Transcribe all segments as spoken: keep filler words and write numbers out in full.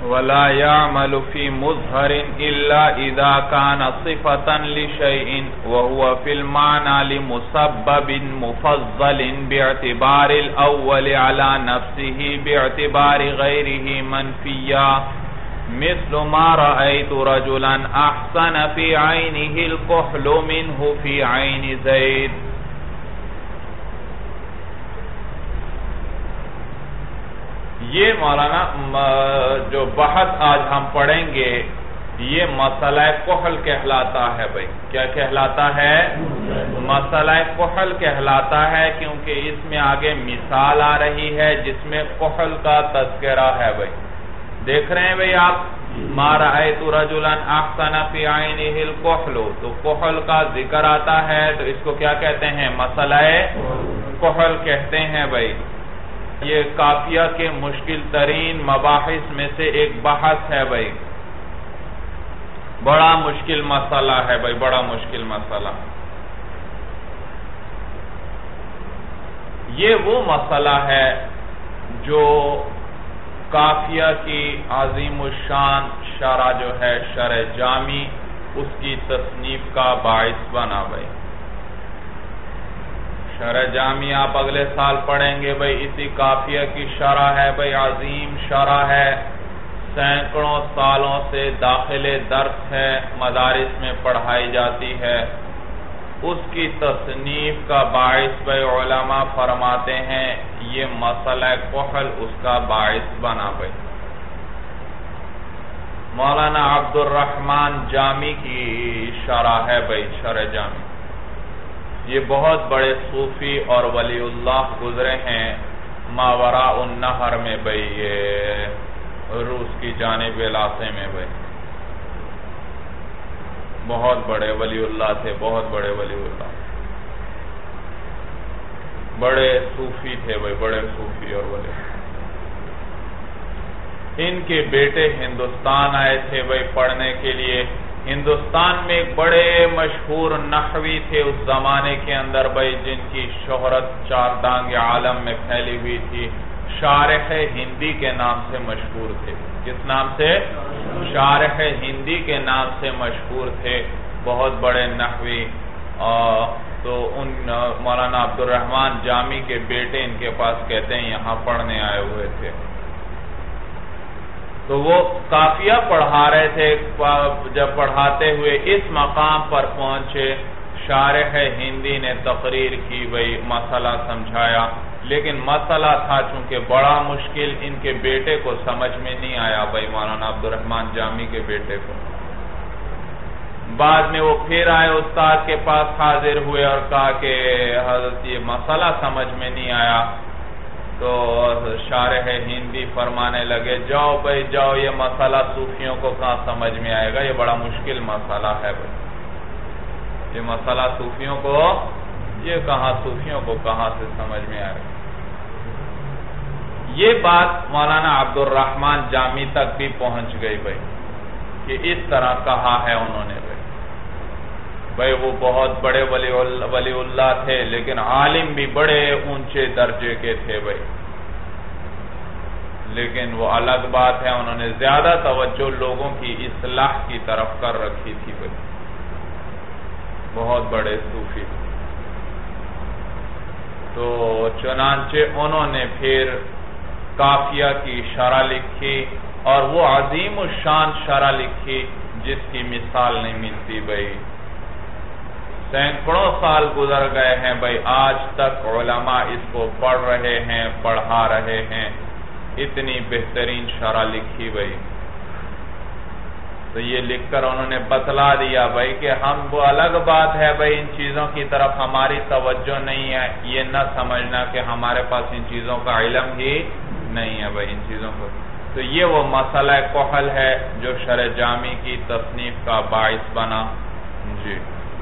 ولا يعمل في مظهر إلا إذا كان صفة لشيء وهو في المعنى لمسبب مفضل باعتبار الأول على نفسه باعتبار غيره منفيا مثل ما رأيت رجلا أحسن في عينه الكحل منه في عين زيد. یہ مولانا جو بحث آج ہم پڑھیں گے یہ مسئلہ کحل کہلاتا ہے بھائی. کیا کہلاتا ہے؟ مسئلہ کحل کہلاتا ہے کیونکہ اس میں آگے مثال آ رہی ہے جس میں کحل کا تذکرہ ہے بھائی. دیکھ رہے ہیں بھائی آپ ما رأیت رجلا احسن فی عینہ الکحل، تو کحل کا ذکر آتا ہے تو اس کو کیا کہتے ہیں؟ مسئلہ کحل کہتے ہیں بھائی. یہ کافیہ کے مشکل ترین مباحث میں سے ایک بحث ہے بھائی. بڑا مشکل مسئلہ ہے بھائی، بڑا مشکل مسئلہ. یہ وہ مسئلہ ہے جو کافیہ کی عظیم الشان شرح جو ہے شرح جامی اس کی تصنیف کا باعث بنا بھائی. شرح جامی آپ اگلے سال پڑھیں گے بھائی. اسی کافیہ کی شرح ہے بھائی، عظیم شرح ہے، سینکڑوں سالوں سے داخل درس ہے، مدارس میں پڑھائی جاتی ہے. اس کی تصنیف کا باعث بھائی علماء فرماتے ہیں یہ مسئلہ کحل اس کا باعث بنا بھائی. مولانا عبد الرحمن جامی کی شرح ہے بھائی، شرح جامی. یہ بہت بڑے صوفی اور ولی اللہ گزرے ہیں ماوراء النہر میں بھائی، یہ روس کی جانب علاقے میں بھائی. بہت بڑے ولی اللہ تھے، بہت بڑے ولی اللہ، بڑے صوفی تھے بھائی، بڑے صوفی اور ولی. ان کے بیٹے ہندوستان آئے تھے بھائی پڑھنے کے لیے. ہندوستان میں ایک بڑے مشہور نحوی تھے اس زمانے کے اندر بھائی، جن کی شہرت چار دانگ عالم میں پھیلی ہوئی تھی. شارح ہندی کے نام سے مشہور تھے. کس نام سے؟ شارح ہندی کے نام سے مشہور تھے، بہت بڑے نحوی. تو ان مولانا عبد الرحمن جامی کے بیٹے ان کے پاس کہتے ہیں یہاں پڑھنے آئے ہوئے تھے. تو وہ کافیہ پڑھا رہے تھے. جب پڑھاتے ہوئے اس مقام پر پہنچے، شارح ہندی نے تقریر کی بھائی، مسئلہ سمجھایا، لیکن مسئلہ تھا چونکہ بڑا مشکل، ان کے بیٹے کو سمجھ میں نہیں آیا بھائی، مولانا عبد الرحمن جامی کے بیٹے کو. بعد میں وہ پھر آئے استاد کے پاس حاضر ہوئے اور کہا کہ حضرت یہ مسئلہ سمجھ میں نہیں آیا. تو شارح ہندی فرمانے لگے جاؤ بھائی جاؤ، یہ مسئلہ صوفیوں کو کہاں سمجھ میں آئے گا، یہ بڑا مشکل مسئلہ ہے بھائی. یہ مسئلہ صوفیوں کو، یہ کہاں صوفیوں کو کہاں سے سمجھ میں آئے گا. یہ بات مولانا عبد الرحمن جامی تک بھی پہنچ گئی بھائی کہ اس طرح کہا ہے انہوں نے بھائی. بھائی وہ بہت بڑے ولی اللہ تھے لیکن عالم بھی بڑے اونچے درجے کے تھے بھائی. لیکن وہ الگ بات ہے، انہوں نے زیادہ توجہ لوگوں کی اصلاح کی طرف کر رکھی تھی بھائی. بہت بڑے صوفی. تو چنانچہ انہوں نے پھر کافیہ کی شرح لکھی اور وہ عظیم الشان شرح لکھی جس کی مثال نہیں ملتی بھائی. سینکڑوں سال گزر گئے ہیں بھائی، آج تک علماء اس کو پڑھ رہے ہیں، پڑھا رہے ہیں. اتنی بہترین شرح لکھی بھائی. تو یہ لکھ کر انہوں نے بتلا دیا بھائی کہ ہم، وہ الگ بات ہے بھائی ان چیزوں کی طرف ہماری توجہ نہیں ہے، یہ نہ سمجھنا کہ ہمارے پاس ان چیزوں کا علم ہی نہیں ہے بھائی ان چیزوں کو. تو یہ وہ مسئلہ کحل ہے جو شرح جامی کی تصنیف کا باعث بنا. جی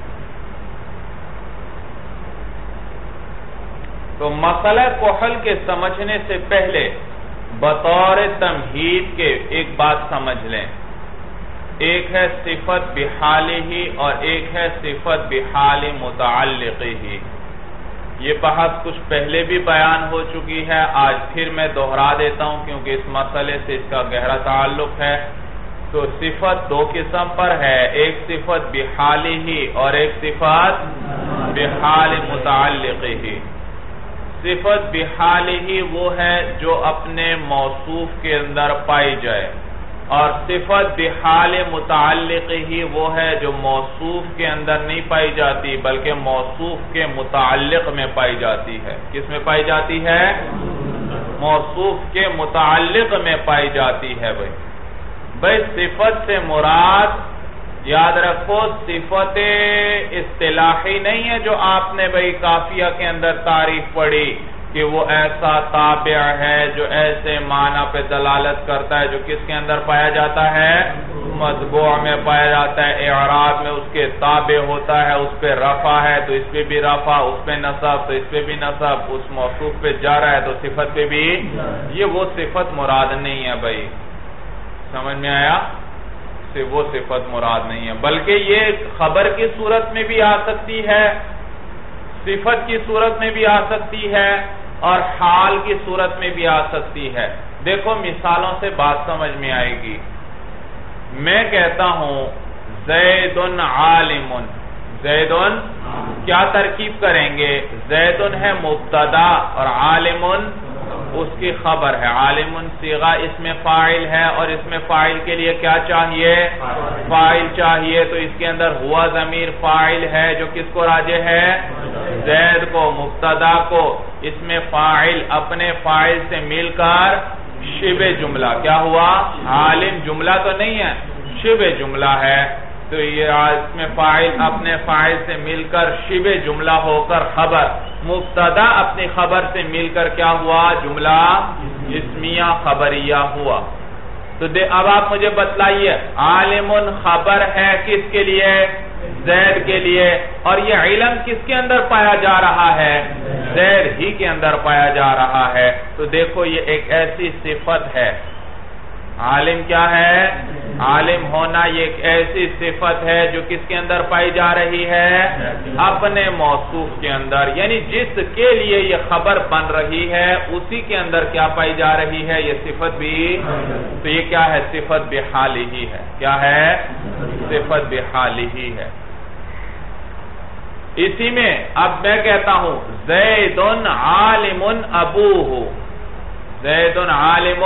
تو مسئلہ کحل کے سمجھنے سے پہلے بطور تمہید کے ایک بات سمجھ لیں. ایک ہے صفت بحالہ اور ایک ہے صفت بحال متعلقہ. یہ بحث کچھ پہلے بھی بیان ہو چکی ہے، آج پھر میں دہرا دیتا ہوں کیونکہ اس مسئلے سے اس کا گہرا تعلق ہے۔ تو صفت دو قسم پر ہے، ایک صفت بحالہ اور ایک صفت بحال متعلقہ۔ صفت بحالہ وہ ہے جو اپنے موصوف کے اندر پائی جائے، اور صفت بحال متعلقہ وہ ہے جو موصوف کے اندر نہیں پائی جاتی بلکہ موصوف کے متعلق میں پائی جاتی ہے۔ کس میں پائی جاتی ہے؟ موصوف کے متعلق میں پائی جاتی ہے۔ بھائی بھائی صفت سے مراد یاد رکھو صفت اصطلاحی نہیں ہے جو آپ نے بھائی قافیہ کے اندر تعریف پڑھی کہ وہ ایسا تابع ہے جو ایسے معنی پہ دلالت کرتا ہے، جو کس کے اندر پایا جاتا ہے؟ مطبوع میں پایا جاتا ہے، اعراب میں اس کے تابع ہوتا ہے، اس پہ رفع ہے تو اس پہ بھی رفع، اس پہ نصب تو اس پہ بھی نصب، اس موصوف پہ جا رہا ہے تو صفت پہ بھی۔ یہ وہ صفت مراد نہیں ہے بھائی، سمجھ میں آیا؟ وہ صفت مراد نہیں ہے، بلکہ یہ خبر کی صورت میں بھی آ سکتی ہے، صفت کی صورت میں بھی آ سکتی ہے، اور حال کی صورت میں بھی آ سکتی ہے۔ دیکھو مثالوں سے بات سمجھ میں آئے گی۔ میں کہتا ہوں زید عالم، زید کیا ترکیب کریں گے؟ زید ہے مبتدا اور عالم اس کی خبر ہے۔ عالم صیغہ اس میں فاعل ہے، اور اس میں فاعل کے لیے کیا چاہیے؟ فاعل چاہیے، تو اس کے اندر ہوا ضمیر فاعل ہے جو کس کو راجع ہے؟ زید کو، مبتدا کو۔ اس میں فاعل اپنے فاعل سے مل کر شبہ جملہ کیا ہوا؟ عالم جملہ تو نہیں ہے، شبہ جملہ ہے، تو یہ اس میں فاعل اپنے فاعل سے مل کر شبہ جملہ ہو کر خبر، مبتدا اپنی خبر سے مل کر کیا ہوا؟ جملہ اسمیہ خبریہ ہوا۔ تو اب آپ مجھے بتلائیے عالم خبر ہے کس کے لیے؟ زید کے لیے، اور یہ علم کس کے اندر پایا جا رہا ہے؟ زید ہی کے اندر پایا جا رہا ہے۔ تو دیکھو یہ ایک ایسی صفت ہے، عالم کیا ہے؟ عالم ہونا یہ ایک ایسی صفت ہے جو کس کے اندر پائی جا رہی ہے؟ اپنے موصوف کے اندر، یعنی جس کے لیے یہ خبر بن رہی ہے اسی کے اندر کیا پائی جا رہی ہے؟ یہ صفت بھی۔ تو یہ کیا ہے؟ صفت بحالہ ہے۔ کیا ہے؟ صفت بحالہ ہے۔ اسی میں اب میں کہتا ہوں زید عالم ابوہ، زید عالم،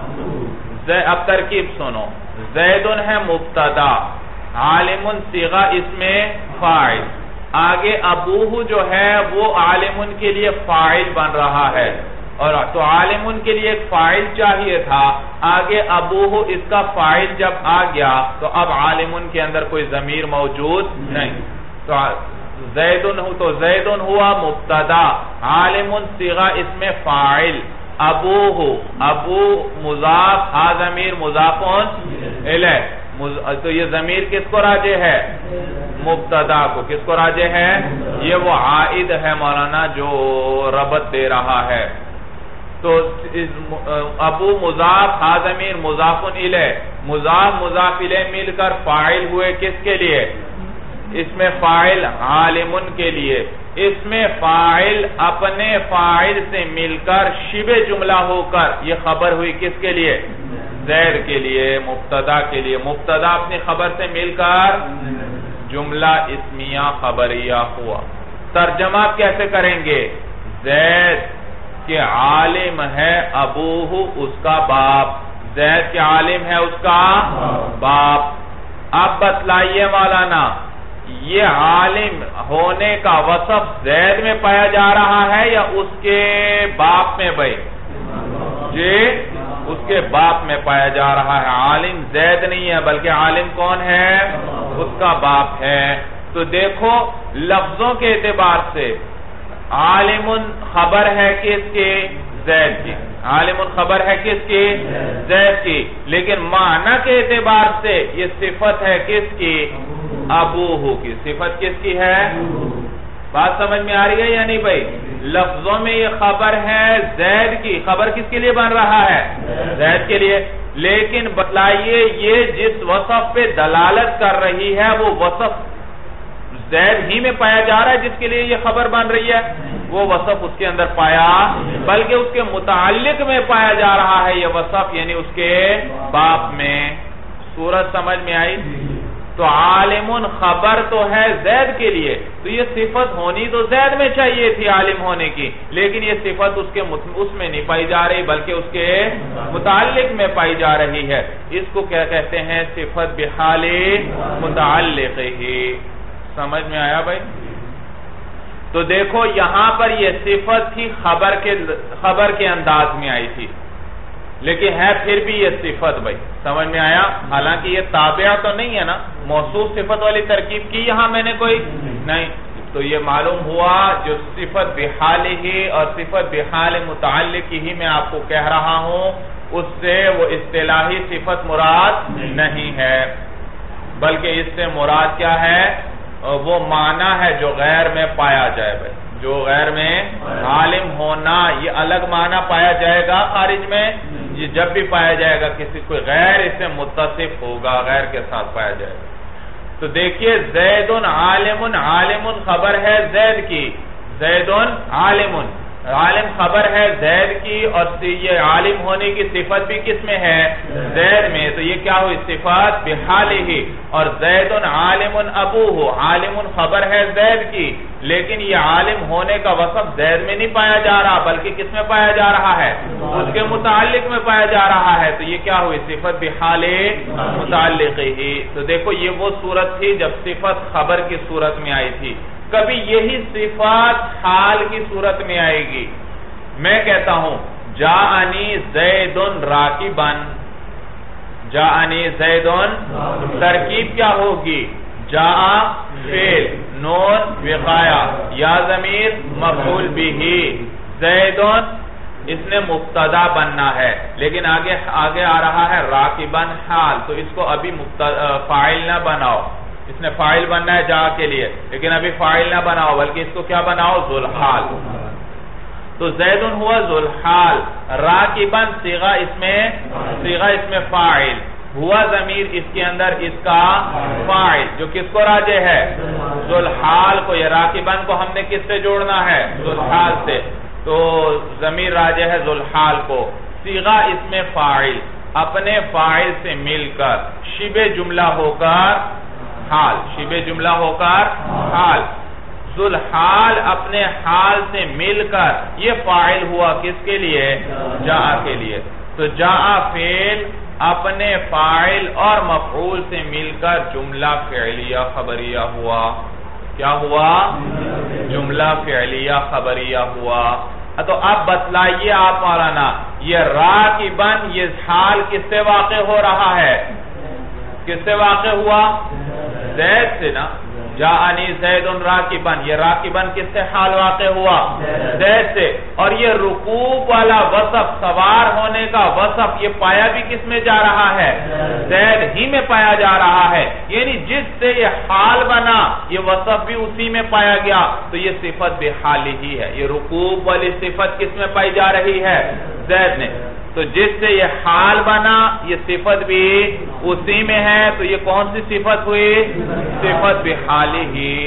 اب ترکیب سنو، زید ہے مبتدا، عالم صیغہ اس میں فاعل، آگے ابوہ جو ہے وہ عالم کے لیے فاعل بن رہا ہے، اور تو عالم کے لیے ایک فاعل چاہیے تھا، آگے ابوہ اس کا فاعل جب آ گیا تو اب عالم کے اندر کوئی ضمیر موجود نہیں، تو زیدن ہو تو زیدن ہوا مبتدا، عالم صیغہ اس میں فاعل، ابوہ ابو مضاف، ہا ضمیر مضافون الیہ، تو یہ ضمیر کس کو راجع ہے؟ مبتدا کو۔ کس کو راجع ہے؟ یہ وہ عائد ہے مولانا جو ربط دے رہا ہے۔ تو ابو مضاف، ہا ضمیر مضافون الیہ، مضاف مضاف الیہ مل کر فاعل ہوئے کس کے لیے؟ اس میں فاعل عالم کے لیے، اس میں فاعل اپنے فاعل سے مل کر شبہ جملہ ہو کر یہ خبر ہوئی کس کے لیے؟ زید کے لیے، مبتدا کے لیے، مبتدا اپنی خبر سے مل کر جملہ اسمیہ خبریہ ہوا۔ ترجمہ کیسے کریں گے؟ زید کے عالم ہے ابوہ اس کا باپ، زید کے عالم ہے اس کا باپ۔ اب بتلائیے مولانا یہ عالم ہونے کا وصف زید میں پایا جا رہا ہے یا اس کے باپ میں؟ بھائی جی اس کے باپ میں پایا جا رہا ہے، عالم زید نہیں ہے بلکہ عالم کون ہے؟ اس کا باپ ہے۔ تو دیکھو لفظوں کے اعتبار سے عالم خبر ہے کس کی؟ زید کی۔ عالم خبر ہے کس کی؟ زید کی، لیکن معنی کے اعتبار سے یہ صفت ہے کس کی؟ ابوہ کی۔ صفت کس کی ہے؟ بات سمجھ میں آ رہی ہے یا نہیں بھائی؟ لفظوں میں یہ خبر ہے زید کی، خبر کس کے لیے بن رہا ہے؟ زید کے لیے، لیکن بتلائیے یہ جس وصف پہ دلالت کر رہی ہے وہ وصف زید ہی میں پایا جا رہا ہے جس کے لیے یہ خبر بن رہی ہے؟ وہ وصف اس کے اندر پایا بلکہ اس کے متعلق میں پایا جا رہا ہے یہ وصف، یعنی اس کے باپ میں۔ صورت سمجھ میں آئی؟ تو عالم خبر تو ہے زید کے لیے، تو یہ صفت ہونی تو زید میں چاہیے تھی عالم ہونے کی، لیکن یہ صفت اس کے اس میں نہیں پائی جا رہی بلکہ اس کے متعلق میں پائی جا رہی ہے۔ اس کو کیا کہتے ہیں؟ صفت بحال متعلق ہی۔ سمجھ میں آیا بھائی؟ تو دیکھو یہاں پر یہ صفت تھی خبر کے خبر کے انداز میں آئی تھی، لیکن ہے پھر بھی یہ صفت بھائی۔ سمجھ میں آیا؟ حالانکہ یہ تابع تو نہیں ہے نا، موصوف صفت والی ترکیب کی یہاں میں نے کوئی نہیں، تو یہ معلوم ہوا جو صفت بحال ہی اور صفت بحال متعلق ہی میں آپ کو کہہ رہا ہوں اس سے وہ اصطلاحی صفت مراد نہیں ہے، بلکہ اس سے مراد کیا ہے؟ وہ معنی ہے جو غیر میں پایا جائے بھائی، جو غیر میں عالم ہونا یہ الگ معنی پایا جائے گا خارج میں، یہ جب بھی پایا جائے گا کسی کوئی غیر اس سے متصف ہوگا، غیر کے ساتھ پایا جائے گا۔ تو دیکھیے زید عالم، عالم خبر ہے زید کی، زید عالم عالم خبر ہے زید کی، اور یہ عالم ہونے کی صفت بھی کس میں ہے؟ زید میں۔ تو یہ کیا ہوئی؟ صفت بحالہ۔ اور زید عالم ابوہ، عالم خبر ہے زید کی، لیکن یہ عالم ہونے کا وصف زید میں نہیں پایا جا رہا بلکہ کس میں پایا جا رہا ہے؟ اس کے متعلق میں پایا جا رہا ہے، تو یہ کیا ہوئی؟ صفت بحال متعلق ہی۔ تو دیکھو یہ وہ صورت تھی جب صفت خبر کی صورت میں آئی تھی، کبھی یہی صفات حال کی صورت میں آئے گی۔ میں کہتا ہوں جاءنی زید راکبن، جاءنی زید، ترکیب کیا ہوگی؟ جاء فعل، نون وقایا، یا ضمیر مفعول بہ، زید اس نے مبتدا بننا ہے، لیکن آگے آگے آ رہا ہے راکبن حال، تو اس کو ابھی فاعل نہ بناؤ، اس نے فاعل بننا ہے جا کے لیے، لیکن ابھی فاعل نہ بناؤ بلکہ اس کو کیا بناؤ؟ ذوالحال۔ تو زید ہوا ذوالحال، راکبن صیغہ اس میں صیغہ اس میں فاعل، ہوا ضمیر اس کے اندر اس کا فاعل جو کس کو راجع ہے؟ ذوالحال کو۔ یہ راکبن کو ہم نے کس سے جوڑنا ہے؟ ذوالحال سے، تو ضمیر راجع ہے ذوالحال کو، صیغہ اس میں فاعل، اپنے فاعل سے مل کر شبہ جملہ ہو کر حال، شبہ جملہ ہو کر حال، ذوالحال اپنے حال سے مل کر یہ فاعل ہوا کس کے لیے؟ جاء کے لیے۔ تو جاء فعل اپنے فاعل اور مفعول سے مل کر جملہ فعلیہ خبریہ ہوا۔ کیا ہوا؟ جملہ فعلیہ خبریہ ہوا۔ تو اب بتلائیے آپ مولانا، یہ راکبن یہ حال کس سے واقع ہو رہا ہے؟ کس سے واقع ہوا؟ زید سے نا، جاءنی زید راکبن، یہ راکبن کس سے حال واقع ہوا؟ زید سے۔ اور یہ رکوب والا وصف، سوار ہونے کا وصف، یہ پایا بھی کس میں جا رہا ہے؟ زید ہی میں پایا جا رہا ہے، یعنی جس سے یہ حال بنا یہ وصف بھی اسی میں پایا گیا، تو یہ صفت بحال ہی ہے۔ یہ رکوب والی صفت کس میں پائی جا رہی ہے؟ زید نے۔ تو جس سے یہ حال بنا یہ صفت بھی اسی میں ہے، تو یہ کون سی صفت ہوئی؟ صفت بحال ہی،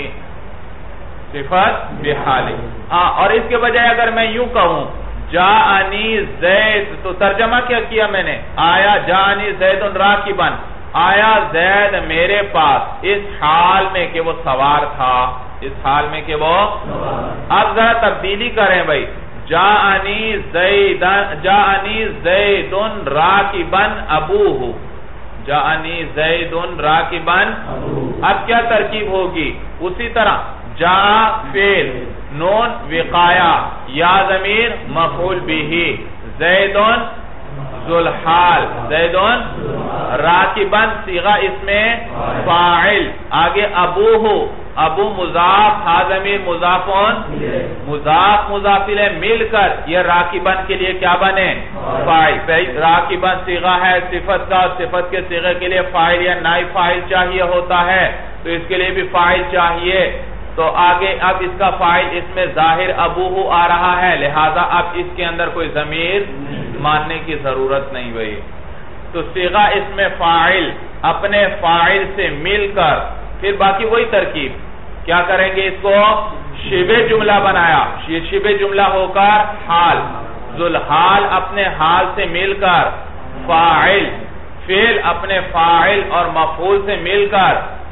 صفت بحال ہی۔ اور اس کے بجائے اگر میں یوں کہوں جاءنی زید، تو ترجمہ کیا کیا میں نے؟ آیا جاءنی زید راکبن، آیا زید میرے پاس اس حال میں کہ وہ سوار تھا، اس حال میں کہ وہ، اب ذرا تبدیلی کریں بھائی، جاءنی زیدن جاءنی زیدن راکبن ابوہ، جاءنی زیدن راکبن، اب کیا ترکیب ہوگی؟ اسی طرح جاء فعل، نون وقایا، یا ضمیر مفعول بہ، زیدن ذوالحال، زیدن راکبن صیغہ اس میں فاعل، آگے ابوہ، ابو مضاف، ہا ضمیر مضافون، مضاف مضافل مل کر یہ راکبن کے لیے کیا بنے؟ فاعل۔ راکبن صیغہ ہے صفت کا، صفت کے صیغے کے لیے فاعل یا نائب فاعل چاہیے ہوتا ہے، تو اس کے لیے بھی فاعل چاہیے، تو آگے اب اس کا فاعل اس میں ظاہر ابوہ آ رہا ہے، لہذا اب اس کے اندر کوئی ضمیر ماننے کی ضرورت نہیں ہوئی، تو صیغہ اس میں فاعل اپنے فاعل سے مل کر، پھر باقی وہی ترکیب، کیا کریں گے اس کو شبہ جملہ بنایا, یہ شبہ جملہ ہو کر حال, ذوالحال اپنے حال سے مل کر فاعل, فعل اپنے فاعل اور مفعول سے مل کر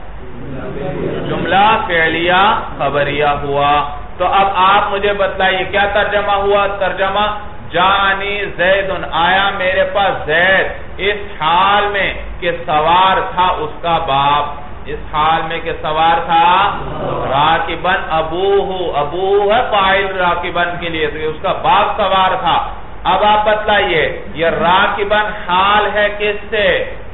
جملہ فعلیہ خبریہ ہوا. تو اب آپ مجھے بتلائیے کیا ترجمہ ہوا؟ ترجمہ جانی زید, آیا میرے پاس زید, اس حال میں کہ سوار تھا اس کا باپ, اس حال میں کہ سوار تھا راکبن ابوہ, ابوہ ہے فاعل راکبن کے لیے, تو اس کا باپ سوار تھا. اب آپ بتلائیے یہ راکبن حال ہے کس سے؟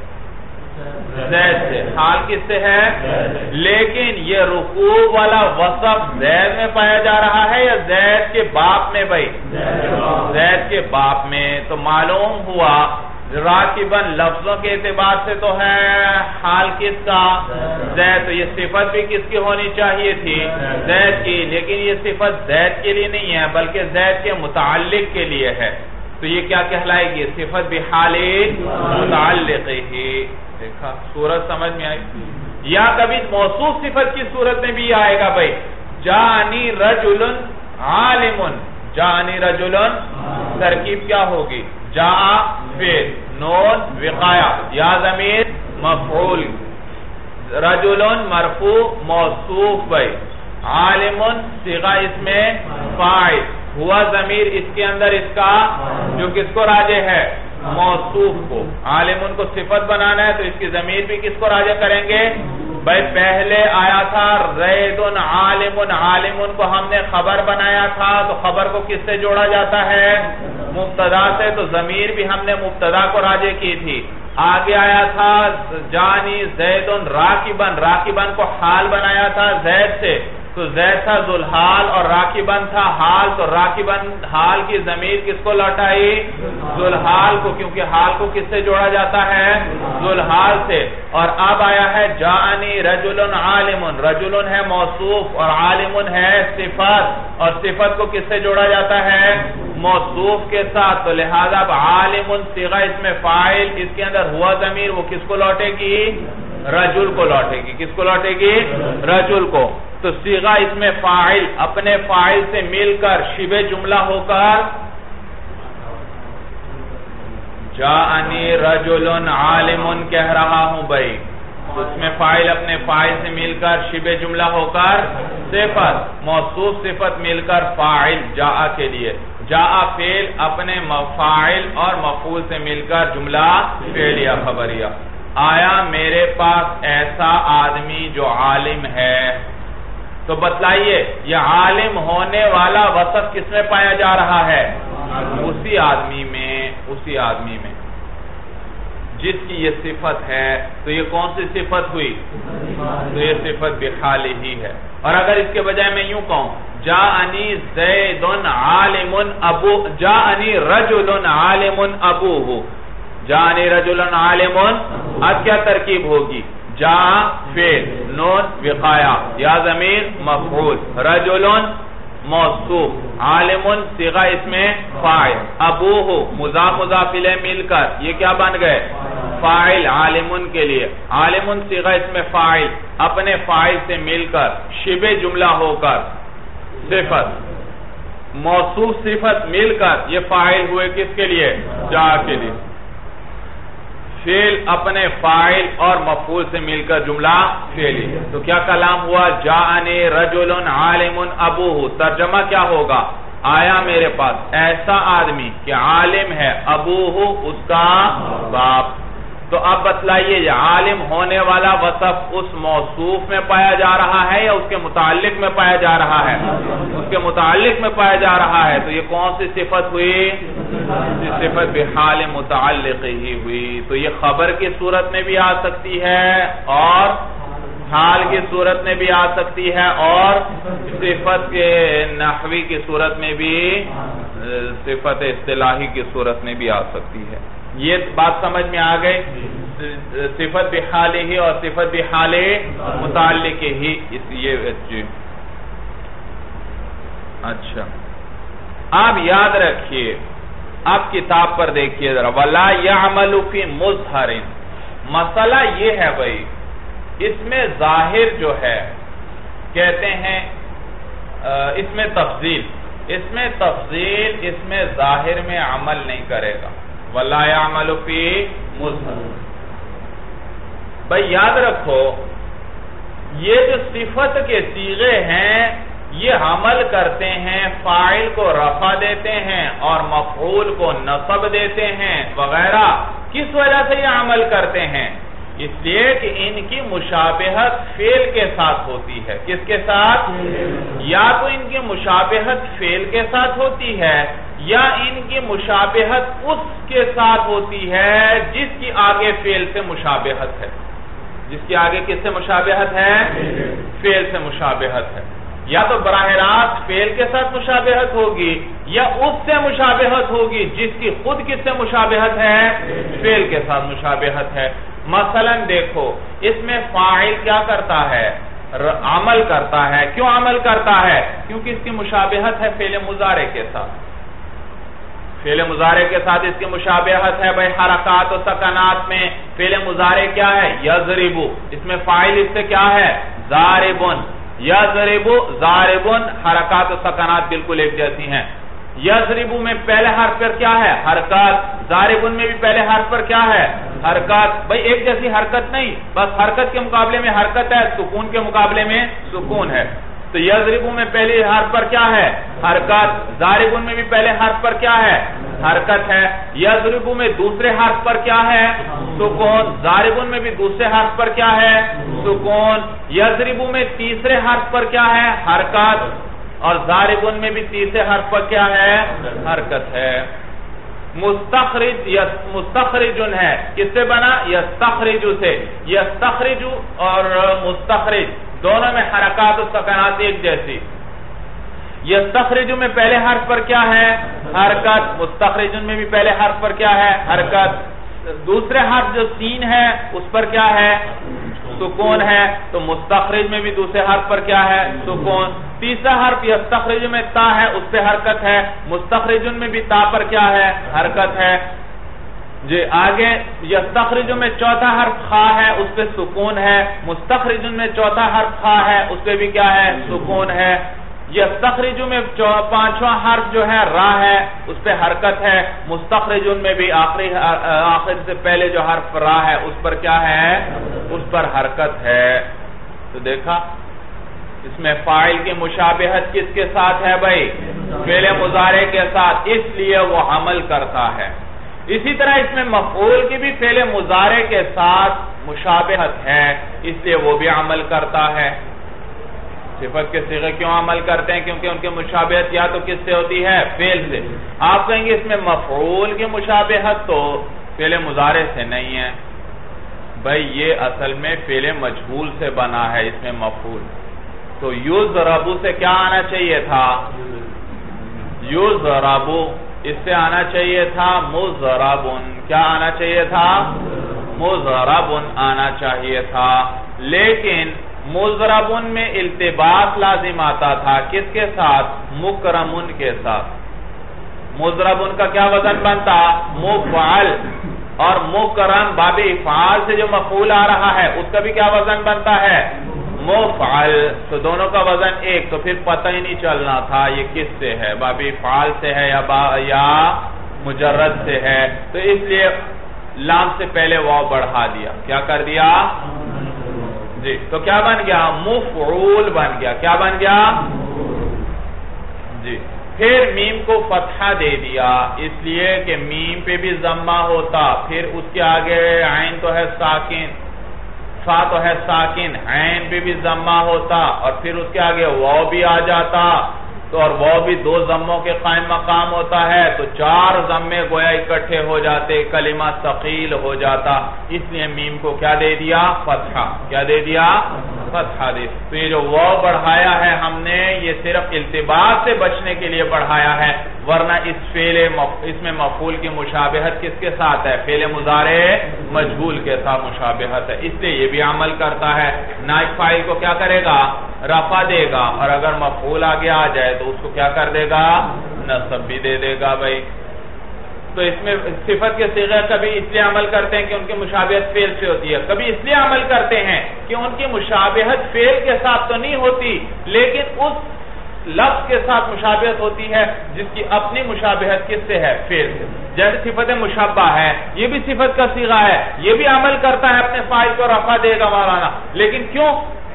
زید سے. حال کس سے ہے؟ لیکن یہ رکوع والا وصف زید میں پایا جا رہا ہے یا زید کے باپ میں؟ بھائی زید کے باپ میں. تو معلوم ہوا راکبن لفظوں کے اعتبار سے تو ہے حال کس کا؟ زید. تو یہ صفت بھی کس کی ہونی چاہیے تھی؟ زید کی. لیکن یہ صفت زید کے لیے نہیں ہے بلکہ زید کے متعلق کے لیے ہے. تو یہ کیا کہلائے گی؟ صفت بحال متعلق ہی. دیکھا صورت سمجھ میں آئی؟ یا کبھی موصوف صفت کی صورت میں بھی آئے گا بھائی, جانی رجل عالم, جانی رجل ترکیب کیا ہوگی؟ جا فعل, نون وقایا, یا ضمیر مفعول, رجل مرفوع موصوف بھائی, عالم صیغہ اس میں فاعل, ہوا ضمیر اس کے اندر اس کا جو کس کو راجع ہے؟ موصوف کو. عالم کو صفت بنانا ہے تو اس کی ضمیر بھی کس کو راجع کریں گے؟ بھائی پہلے آیا تھا زید عالم, عالم کو ہم نے خبر بنایا تھا تو خبر کو کس سے جوڑا جاتا ہے؟ مبتدا سے. تو ضمیر بھی ہم نے مبتدا کو راجع کی تھی. آگے آیا تھا جانی زید راکبن, راکبن کو حال بنایا تھا زید سے, تو زید تھا ذوالحال اور راکبن تھا حال, تو راکبن حال کی ضمیر کس کو لوٹائی؟ ذوالحال کو, کیونکہ حال کو کس سے جوڑا جاتا ہے؟ ذوالحال سے. اور اب آیا ہے جانی رجل عالم, رجل ہے موصوف اور عالم ہے صفت, اور صفت کو کس سے جوڑا جاتا ہے؟ موصوف کے ساتھ. تو لہذا اب عالم صیغہ اس میں فاعل, اس کے اندر ہوا ضمیر وہ کس کو لوٹے گی؟ رجل کو لوٹے گی. کس کو لوٹے گی؟ رجل کو. تو صیغہ اس میں فاعل اپنے فاعل سے مل کر شبہ جملہ ہو کر جاءنی رجل عالم کہہ رہا ہوں بھائی, اس میں فاعل اپنے فاعل سے مل کر شبہ جملہ ہو کر صفت, موصوف صفت مل کر فاعل جاء کے لیے, جاء فعل اپنے فاعل اور مفعول سے مل کر جملہ فعلیہ خبریہ. آیا میرے پاس ایسا آدمی جو عالم ہے. تو بتلائیے یہ عالم ہونے والا وصف کس میں پایا جا رہا ہے؟ اسی آدمی میں, اسی آدمی میں جس کی یہ صفت ہے. تو یہ کون سی صفت ہوئی؟ تو یہ صفت بحال ہی ہے. اور اگر اس کے بجائے میں یوں کہوں جاءنی زید عالم ابو, جاءنی رجل عالم ابوہ, جاءنی رجل عالم, اب کیا ترکیب ہوگی؟ جا فعل, نون وقایا, یا ضمیر مفعول, رجل موصوف, عالم صیغہ اس میں فاعل, ابوہ مضاف مضاف الیہ مل کر یہ کیا بن گئے؟ فاعل عالم کے لیے. عالم صیغہ اس میں فاعل اپنے فاعل سے مل کر شبہ جملہ ہو کر صفت, موصوف صفت مل کر یہ فاعل ہوئے کس کے لیے؟ جا کے لیے. فعل اپنے فاعل اور مفعول سے مل کر جملہ فعلی. تو کیا کلام ہوا؟ جاءنی رجل عالم ابوہ. ترجمہ کیا ہوگا؟ آیا میرے پاس ایسا آدمی کہ عالم ہے, ابوہ اس کا باپ. تو اب بتلائیے یہ عالم ہونے والا وصف اس موصوف میں پایا جا رہا ہے یا اس کے متعلق میں پایا جا رہا ہے؟ اس کے متعلق میں پایا جا رہا ہے. تو یہ کون سی صفت ہوئی؟ صفت بحال متعلق ہی ہوئی. تو یہ خبر کی صورت میں بھی آ سکتی ہے اور حال کی صورت میں بھی آ سکتی ہے اور صفت کے نحوی کی صورت میں بھی, صفت اصطلاحی کی صورت میں بھی آ سکتی ہے. یہ بات سمجھ میں آ گئی؟ صفت بحال ہی اور صفت بحال متعلق ہی. یہ اچھا آپ یاد رکھیے, آپ کتاب پر دیکھیے ذرا, وَلَا يَعْمَلُ فِي مُظْهَرٍ. مسئلہ یہ ہے بھائی, اس میں ظاہر جو ہے کہتے ہیں اس میں تفضیل اس میں تفضیل اس میں ظاہر میں عمل نہیں کرے گا وَلَا يَعْمَلُ فِي مُظْهَرٍ. بھئی یاد رکھو یہ جو صفت کے صیغے ہیں یہ عمل کرتے ہیں، فاعل کو رفع دیتے ہیں اور مفعول کو نصب دیتے ہیں وغیرہ. کس وجہ سے یہ عمل کرتے ہیں؟ اس لیے کہ ان کی مشابہت فعل کے ساتھ ہوتی ہے. کس کے ساتھ؟ یا تو ان کی مشابہت فعل کے ساتھ ہوتی ہے یا ان کی مشابہت اس کے ساتھ ہوتی ہے جس کی آگے فعل سے مشابہت ہے. جس کی آگے کس سے مشابہت ہے؟ فعل سے مشابہت ہے. یا تو براہ راست فعل کے ساتھ مشابہت ہوگی یا اس سے مشابہت ہوگی جس کی خود کس سے مشابہت ہے؟ فعل کے ساتھ مشابہت ہے. مثلا دیکھو اس میں فاعل کیا کرتا ہے؟ عمل کرتا ہے. کیوں عمل کرتا ہے؟ کیونکہ اس کی مشابہت ہے فعل مضارع کے ساتھ. فعل مضارع کے ساتھ اس کی مشابہت ہے. بھئی حرکات و سکنات میں فعل مضارع کیا ہے؟ یضربو. اس میں فاعل اس سے کیا ہے؟ ضاربن. یضربو ضاربن. حرکات و سکنات بالکل ایک جیسی ہیں. یضربو میں پہلے حرف پر کیا ہے؟ حرکات. ضاربن میں بھی پہلے حرف پر کیا ہے؟ حرکات. بھئی ایک جیسی حرکت نہیں، بس حرکت کے مقابلے میں حرکت ہے، سکون کے مقابلے میں سکون ہے. تو یضربو میں پہلے حرف پر کیا ہے؟ حرکت. ضاربن میں بھی پہلے حرف پر کیا ہے؟ حرکت ہے. یضربو میں دوسرے حرف پر کیا ہے؟ سکون. ضاربن میں بھی دوسرے حرف پر کیا ہے؟ سکون. یضربو میں تیسرے حرف پر کیا ہے؟ حرکت. اور ضاربن میں بھی تیسرے حرف پر کیا ہے؟ حرکت ہے. مستخرج مستخرجن ہے. کس سے بنا؟ یستخرجو سے. یستخرجو اور مستخرج دونوں میں حرکات و سکنات ایک جیسی. یستخرجو میں پہلے حرف پر کیا ہے؟ حرکت. مستخرجن میں بھی پہلے حرف پر کیا ہے؟ حرکت. دوسرے حرف جو سین ہے اس پر کیا ہے؟ سکون ہے. تو مستخرج میں بھی دوسرے حرف پر کیا ہے؟ سکون. تیسرا حرف یستخرج میں تا ہے، اس پہ حرکت ہے. مستخرجن میں بھی تا پر کیا ہے؟ حرکت ہے. جی آگے یستخرج میں چوتھا حرف خا ہے، اس پہ سکون ہے. مستخرجن میں چوتھا حرف خا ہے، اس پہ بھی کیا ہے؟ سکون ہے. یستخرج میں پانچواں حرف جو ہے را ہے، اس پہ حرکت ہے. مستخرجن میں بھی آخری آخر سے پہلے جو حرف را ہے اس پر کیا ہے؟ اس پر حرکت ہے. تو دیکھا اس میں فاعل کی مشابہت کس کے ساتھ ہے بھائی؟ فعل مضارع کے ساتھ، اس لیے وہ عمل کرتا ہے. اسی طرح اس میں مفعول کی بھی فعل مضارع کے ساتھ مشابہت ہے، اس لیے وہ بھی عمل کرتا ہے. صفت کے صیغے کیوں عمل کرتے ہیں؟ کیونکہ ان کی مشابہت یا تو کس سے ہوتی ہے؟ فعل سے. آپ کہیں گے اس میں مفعول کی مشابہت تو فعل مضارع سے نہیں ہے. بھائی یہ اصل میں فعل مجہول سے بنا ہے. اس میں مفعول تو یضربو سے کیا آنا چاہیے تھا؟ یضربو. اس سے آنا چاہیے تھا مضربن. کیا آنا چاہیے تھا؟ مضربن آنا چاہیے تھا. لیکن مضربن میں التباس لازم آتا تھا. کس کے ساتھ؟ مکرمن کے ساتھ. مضربن کا کیا وزن بنتا؟ مفعل. اور مکرم باب افعال سے جو مفعول آ رہا ہے اس کا بھی کیا وزن بنتا ہے؟ مفعل. تو دونوں کا وزن ایک. تو پھر پتہ ہی نہیں چلنا تھا یہ کس سے ہے، باب افعال سے ہے یا یا مجرد سے ہے. تو اس لیے لام سے پہلے واو بڑھا دیا. کیا کر دیا؟ جی تو کیا بن گیا؟ مفعول بن گیا. کیا بن گیا؟ جی. پھر میم کو فتحہ دے دیا اس لیے کہ میم پہ بھی ضمہ ہوتا. پھر اس کے آگے عین تو ہے ساکن، فا تو ہے ساکن، عین پہ بھی ضمہ ہوتا اور پھر اس کے آگے واو بھی آ جاتا. تو اور وہ بھی دو ضموں کے قائم مقام ہوتا ہے تو چار ضمے گویا اکٹھے ہو جاتے، کلمہ ثقیل ہو جاتا. اس لیے میم کو کیا دے دیا؟ فتحہ. کیا دے دیا؟ فتحہ دے. تو یہ جو واو بڑھایا ہے ہم نے یہ صرف التباس سے بچنے کے لیے بڑھایا ہے، ورنہ اس فعل اس میں مفعول کی مشابہت کس کے ساتھ ہے؟ فعل مضارع مجہول کے ساتھ مشابہت ہے. اس لیے یہ بھی عمل کرتا ہے. نائب فاعل کو کیا کرے گا؟ رفع دے گا. اور اگر مفعول آگے آ جائے تو اس کو کیا کر دے گا؟ نصب بھی دے دے گا. بھائی تو اس میں صفت کے صیغہ کبھی اس لیے عمل کرتے ہیں کہ ان کی مشابہت فعل سے ہوتی ہے، کبھی اس لیے عمل کرتے ہیں کہ ان کی مشابہت فعل کے ساتھ تو نہیں ہوتی لیکن اس لفظ کے ساتھ مشابہت ہوتی ہے جس کی اپنی مشابہت کس سے ہے؟ فعل سے. جیسے صفت مشبہ ہے، یہ بھی صفت کا صیغہ ہے، یہ بھی عمل کرتا ہے اپنے فاعل کو رفع دے گا مولانا، لیکن کیوں؟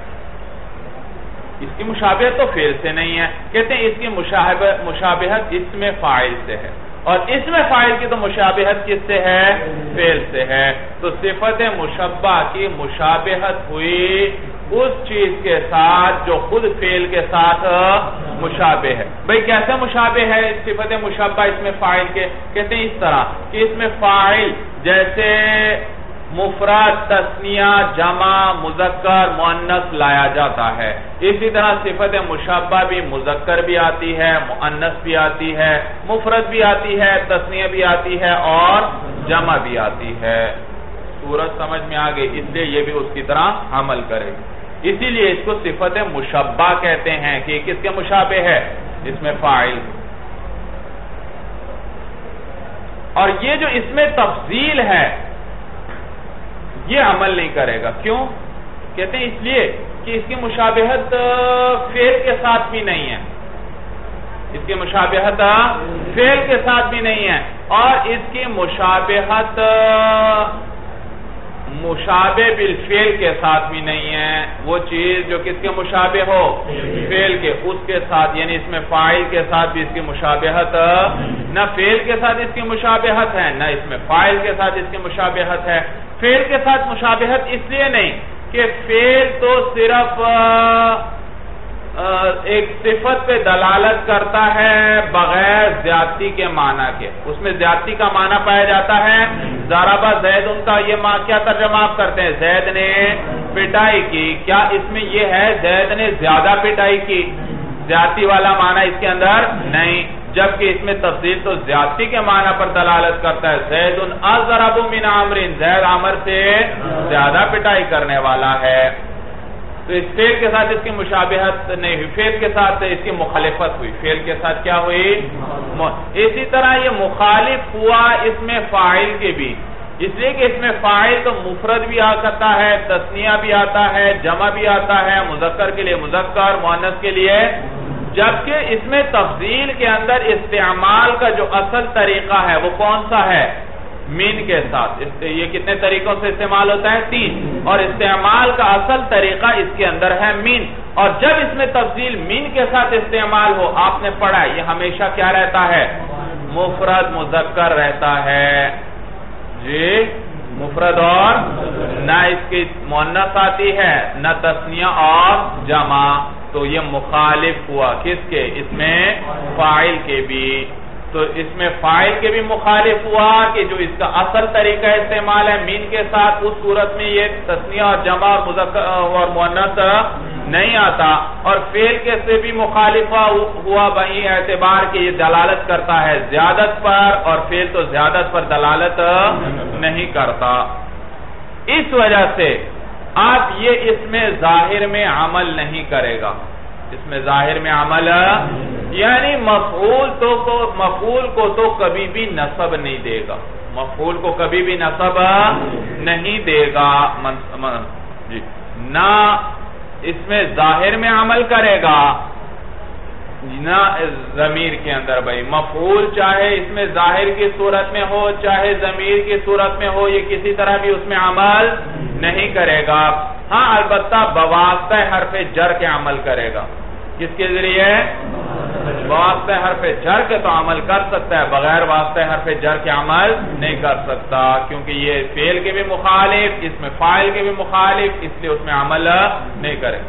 اس کی مشابہت تو فعل سے نہیں ہے. کہتے ہیں اس کی مشابہت اسم فاعل سے ہے، اور اسم فاعل کی تو مشابہت کس سے ہے؟ فعل سے ہے. تو صفت مشبہ کی مشابہت ہوئی اس چیز کے ساتھ جو خود فعل کے ساتھ مشابہ ہے. بھئی کیسے مشابہ ہے صفت مشبہ اس میں فاعل کے؟ کہتے ہیں اس طرح کہ اس میں فاعل جیسے مفرد، تثنیہ، جمع، مذکر، مؤنث لایا جاتا ہے، اسی طرح صفت مشبہ بھی مذکر بھی آتی ہے، مؤنث بھی آتی ہے، مفرد بھی آتی ہے، تثنیہ بھی آتی ہے اور جمع بھی آتی ہے. صورت سمجھ میں آگئی، اس لیے یہ بھی اس کی طرح عمل کرے. اسی لیے اس کو صفت مشبہ کہتے ہیں کہ کس کے مشابہ ہے؟ اس میں فاعل. اور یہ جو اس میں تفضیل ہے یہ عمل نہیں کرے گا. کیوں؟ کہتے ہیں اس لیے کہ اس کی مشابہت فعل کے ساتھ بھی نہیں ہے، اس کی مشابہت فعل کے ساتھ بھی نہیں ہے، اور اس کی مشابہت مشابہ بالفعل کے ساتھ بھی نہیں ہے. وہ چیز جو کس کے مشابہ ہو؟ فعل کے، اس کے ساتھ، یعنی اس میں فاعل کے ساتھ بھی اس کی مشابہت، نہ فعل کے ساتھ اس کی مشابہت ہے نہ اس میں فاعل کے ساتھ اس کی مشابہت ہے. فعل کے ساتھ مشابہت اس لیے نہیں کہ فعل تو صرف ایک صفت پہ دلالت کرتا ہے بغیر زیادتی کے معنی کے. اس میں زیادتی کا معنی پایا جاتا ہے. ضرب زید ان کا یہ کیا ترجمہ آپ کرتے ہیں؟ زید نے پٹائی کی. کیا اس میں یہ ہے زید نے زیادہ پٹائی کی؟ زیادتی والا معنی اس کے اندر نہیں، جبکہ اس میں تفصیل تو زیادتی کے معنی پر دلالت کرتا ہے. زید اضرب من عمر، زید عمر سے زیادہ پٹائی کرنے والا ہے. تو اس فعل کے ساتھ اس کی مشابہت نہیں ہوئی، فعل کے ساتھ اس کی مخالفت ہوئی. فعل کے ساتھ کیا ہوئی؟ اسی طرح یہ مخالف ہوا اس میں فاعل کے بھی، اس لیے کہ اس میں فاعل تو مفرد بھی آ سکتا ہے، تثنیہ بھی آتا ہے، جمع بھی آتا ہے، مذکر کے لیے مذکر، مؤنث کے لیے. جبکہ اس میں تفضیل کے اندر استعمال کا جو اصل طریقہ ہے وہ کون سا ہے؟ مین کے ساتھ. یہ کتنے طریقوں سے استعمال ہوتا ہے؟ تین. اور استعمال کا اصل طریقہ اس کے اندر ہے مین. اور جب اس میں تفضیل مین کے ساتھ استعمال ہو، آپ نے پڑھا یہ ہمیشہ کیا رہتا ہے؟ مفرد مذکر رہتا ہے. جی مفرد، اور نہ اس کی مؤنث آتی ہے نہ تثنیہ اور جمع. تو یہ مخالف ہوا کس کے؟ اس میں فاعل کے بھی. تو اس میں فاعل کے بھی مخالف ہوا کہ جو اس کا اصل طریقہ استعمال ہے مین کے ساتھ، اس صورت میں یہ تثنیہ اور جمع اور مذکر اور مؤنث نہیں آتا. اور فعل کے سے بھی مخالف ہوا بہی اعتبار کہ یہ دلالت کرتا ہے زیادت پر، اور فعل تو زیادت پر دلالت نہیں کرتا. اس وجہ سے آپ یہ اس میں ظاہر میں عمل نہیں کرے گا. اس میں ظاہر میں عمل یعنی مفعول تو کو مفعول کو تو کبھی بھی نصب نہیں دے گا، مفعول کو کبھی بھی نصب نہیں دے گا. جی نہ اس میں ظاہر میں عمل کرے گا نہ ضمیر کے اندر. بھائی مفعول چاہے اس میں ظاہر کی صورت میں ہو چاہے ضمیر کی صورت میں ہو، یہ کسی طرح بھی اس میں عمل نہیں کرے گا. ہاں البتہ بواسطہ حرف جر کے عمل کرے گا. کس کے ذریعے؟ بواسطہ حرف جر کے تو عمل کر سکتا ہے، بغیر واسطہ حرف جر کے عمل نہیں کر سکتا، کیونکہ یہ فعل کے بھی مخالف، اس میں فاعل کے بھی مخالف، اس لیے اس میں عمل نہیں کرے.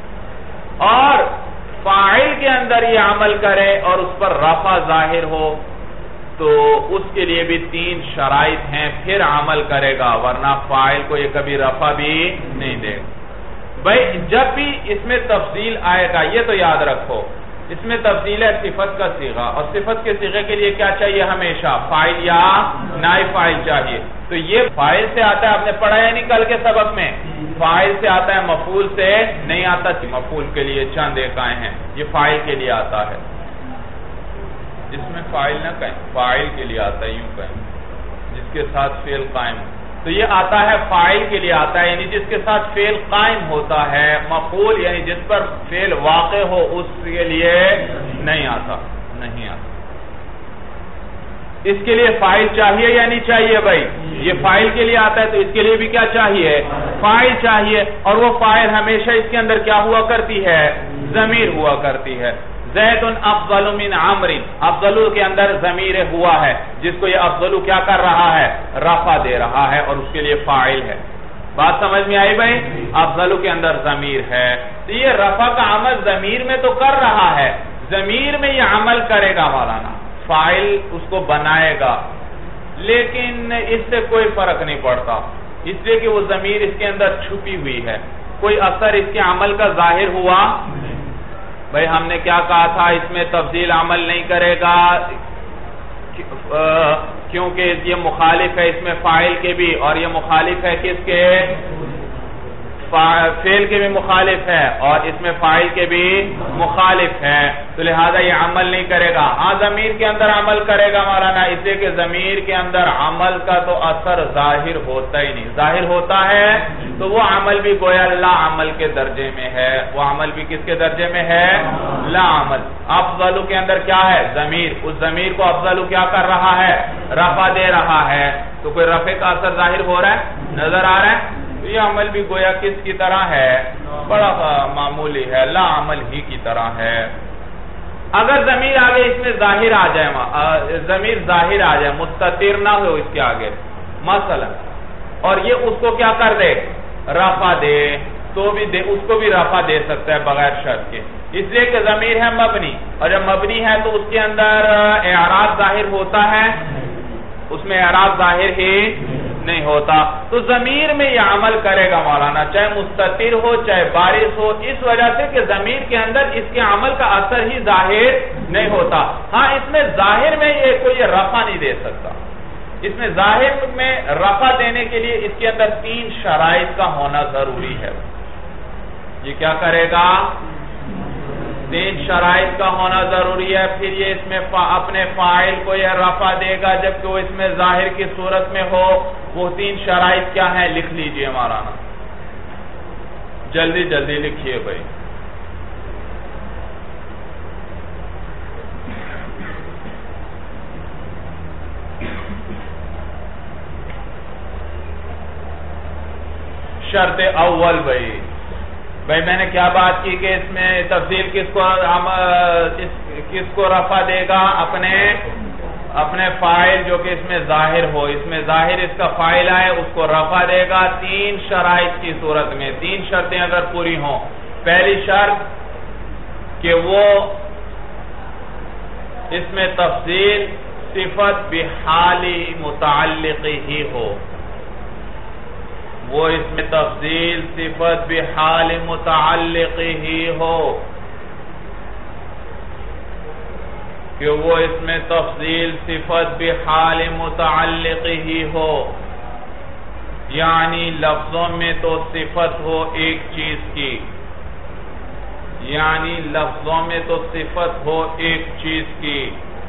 اور فاعل کے اندر یہ عمل کرے اور اس پر رفع ظاہر ہو تو اس کے لیے بھی تین شرائط ہیں، پھر عمل کرے گا، ورنہ فاعل کو یہ کبھی رفع بھی نہیں دے گا. بھائی جب بھی اس میں تفضیل آئے گا یہ تو یاد رکھو، اس میں تفضیل ہے صفت کا صیغہ، اور صفت کے صیغے کے لیے کیا چاہیے؟ ہمیشہ فاعل یا نائب فاعل چاہیے. تو یہ فاعل سے آتا ہے، آپ نے پڑھا ہے نہیں کل کے سبق میں؟ فاعل سے آتا ہے، مفعول سے نہیں آتا. مفعول کے لیے چند ایک آئے ہیں، یہ فاعل کے لیے آتا ہے. اس میں فاعل نہ کہیں، فاعل کے لیے آتا ہے، یوں کہیں جس کے ساتھ فعل قائم، تو یہ آتا ہے فاعل کے لیے آتا ہے، یعنی جس کے ساتھ فعل قائم ہوتا ہے، مفعول یعنی جس پر فعل واقع ہو اس کے لیے نہیں آتا، نہیں آتا۔ اس کے لیے فاعل چاہیے یا نہیں چاہیے بھائی؟ یہ فاعل کے لیے آتا ہے تو اس کے لیے بھی کیا چاہیے؟ فاعل چاہیے، اور وہ فاعل ہمیشہ اس کے اندر کیا ہوا کرتی ہے؟ ضمیر ہوا کرتی ہے۔ زید افضل من عمر، افضل کے اندر ضمیر ہوا ہے، جس کو یہ افضل کیا کر رہا ہے؟ رفع دے رہا ہے، اور اس کے لیے فاعل ہے۔ بات سمجھ میں آئی بھائی؟ افضل کے اندر ضمیر ہے، تو یہ رفع کا عمل ضمیر میں تو کر رہا ہے، ضمیر میں یہ عمل کرے گا مولانا، فاعل اس کو بنائے گا، لیکن اس سے کوئی فرق نہیں پڑتا، اس لیے کہ وہ ضمیر اس کے اندر چھپی ہوئی ہے، کوئی اثر اس کے عمل کا ظاہر ہوا؟ بھائی ہم نے کیا کہا تھا، اس میں تفضیل عمل نہیں کرے گا کیونکہ یہ مخالف ہے اس میں فاعل کے بھی، اور یہ مخالف ہے کس کے؟ فعل کے بھی مخالف ہے، اور اس میں فاعل کے بھی مخالف ہے، تو لہذا یہ عمل نہیں کرے گا۔ ہاں ضمیر کے اندر عمل کرے گا مولانا، اس لیے کہ ضمیر کے اندر عمل کا تو اثر ظاہر ہوتا ہی نہیں، ظاہر ہوتا ہے تو وہ عمل بھی گویا لا عمل کے درجے میں ہے، وہ عمل بھی کس کے درجے میں ہے؟ لا عمل۔ افضل کے اندر کیا ہے؟ ضمیر، اس ضمیر کو افضل کیا کر رہا ہے؟ رفع دے رہا ہے، تو کوئی رفع کا اثر ظاہر ہو رہا ہے؟ نظر آ رہا ہے؟ یہ عمل بھی گویا کس کی طرح ہے؟ بڑا معمولی ہے، لا عمل ہی کی طرح ہے۔ اگر ضمیر آگے اس میں ظاہر آ جائے، ضمیر ظاہر آ جائے، مستتر نہ ہو اس کے آگے مثلا، اور یہ اس کو کیا کر دے؟ رفع دے، تو بھی دے، اس کو بھی رفع دے سکتا ہے بغیر شرط کے، اس لیے کہ ضمیر ہے مبنی، اور جب مبنی ہے تو اس کے اندر اعراب ظاہر ہوتا ہے، اس میں اعراب ظاہر ہی نہیں ہوتا، تو ضمیر میں یہ عمل کرے گا مولانا، چاہے مستتر ہو چاہے بارش ہو، اس وجہ سے کہ ضمیر کے اندر اس کے عمل کا اثر ہی ظاہر نہیں ہوتا۔ ہاں اس میں ظاہر میں یہ کوئی رفع نہیں دے سکتا، اس میں ظاہر میں رفع دینے کے لیے اس کے اندر تین شرائط کا ہونا ضروری ہے۔ یہ کیا کرے گا؟ تین شرائط کا ہونا ضروری ہے، پھر یہ اس میں اپنے فاعل کو یہ رفع دے گا جبکہ وہ اس میں ظاہر کی صورت میں ہو۔ وہ تین شرائط کیا ہیں؟ لکھ لیجئے مولانا، جلدی جلدی لکھیے بھائی۔ شرط اول بھائی بھائی میں نے کیا بات کی کہ اس میں تفضیل کس کو کس کو رفع دے گا؟ اپنے اپنے فاعل جو کہ اس میں ظاہر ہو، اس میں ظاہر اس کا فاعل آئے اس کو رفع دے گا تین شرائط کی صورت میں، تین شرطیں اگر پوری ہوں۔ پہلی شرط کہ وہ اس میں تفضیل صفت بحالی متعلق ہی ہو، وہ اس میں تفضیل صفت بحال متعلق ہی ہو، کہ وہ اس میں تفضیل صفت بحال متعلق ہی ہو، یعنی لفظوں میں تو صفت ہو ایک چیز کی، یعنی لفظوں میں تو صفت ہو ایک چیز کی،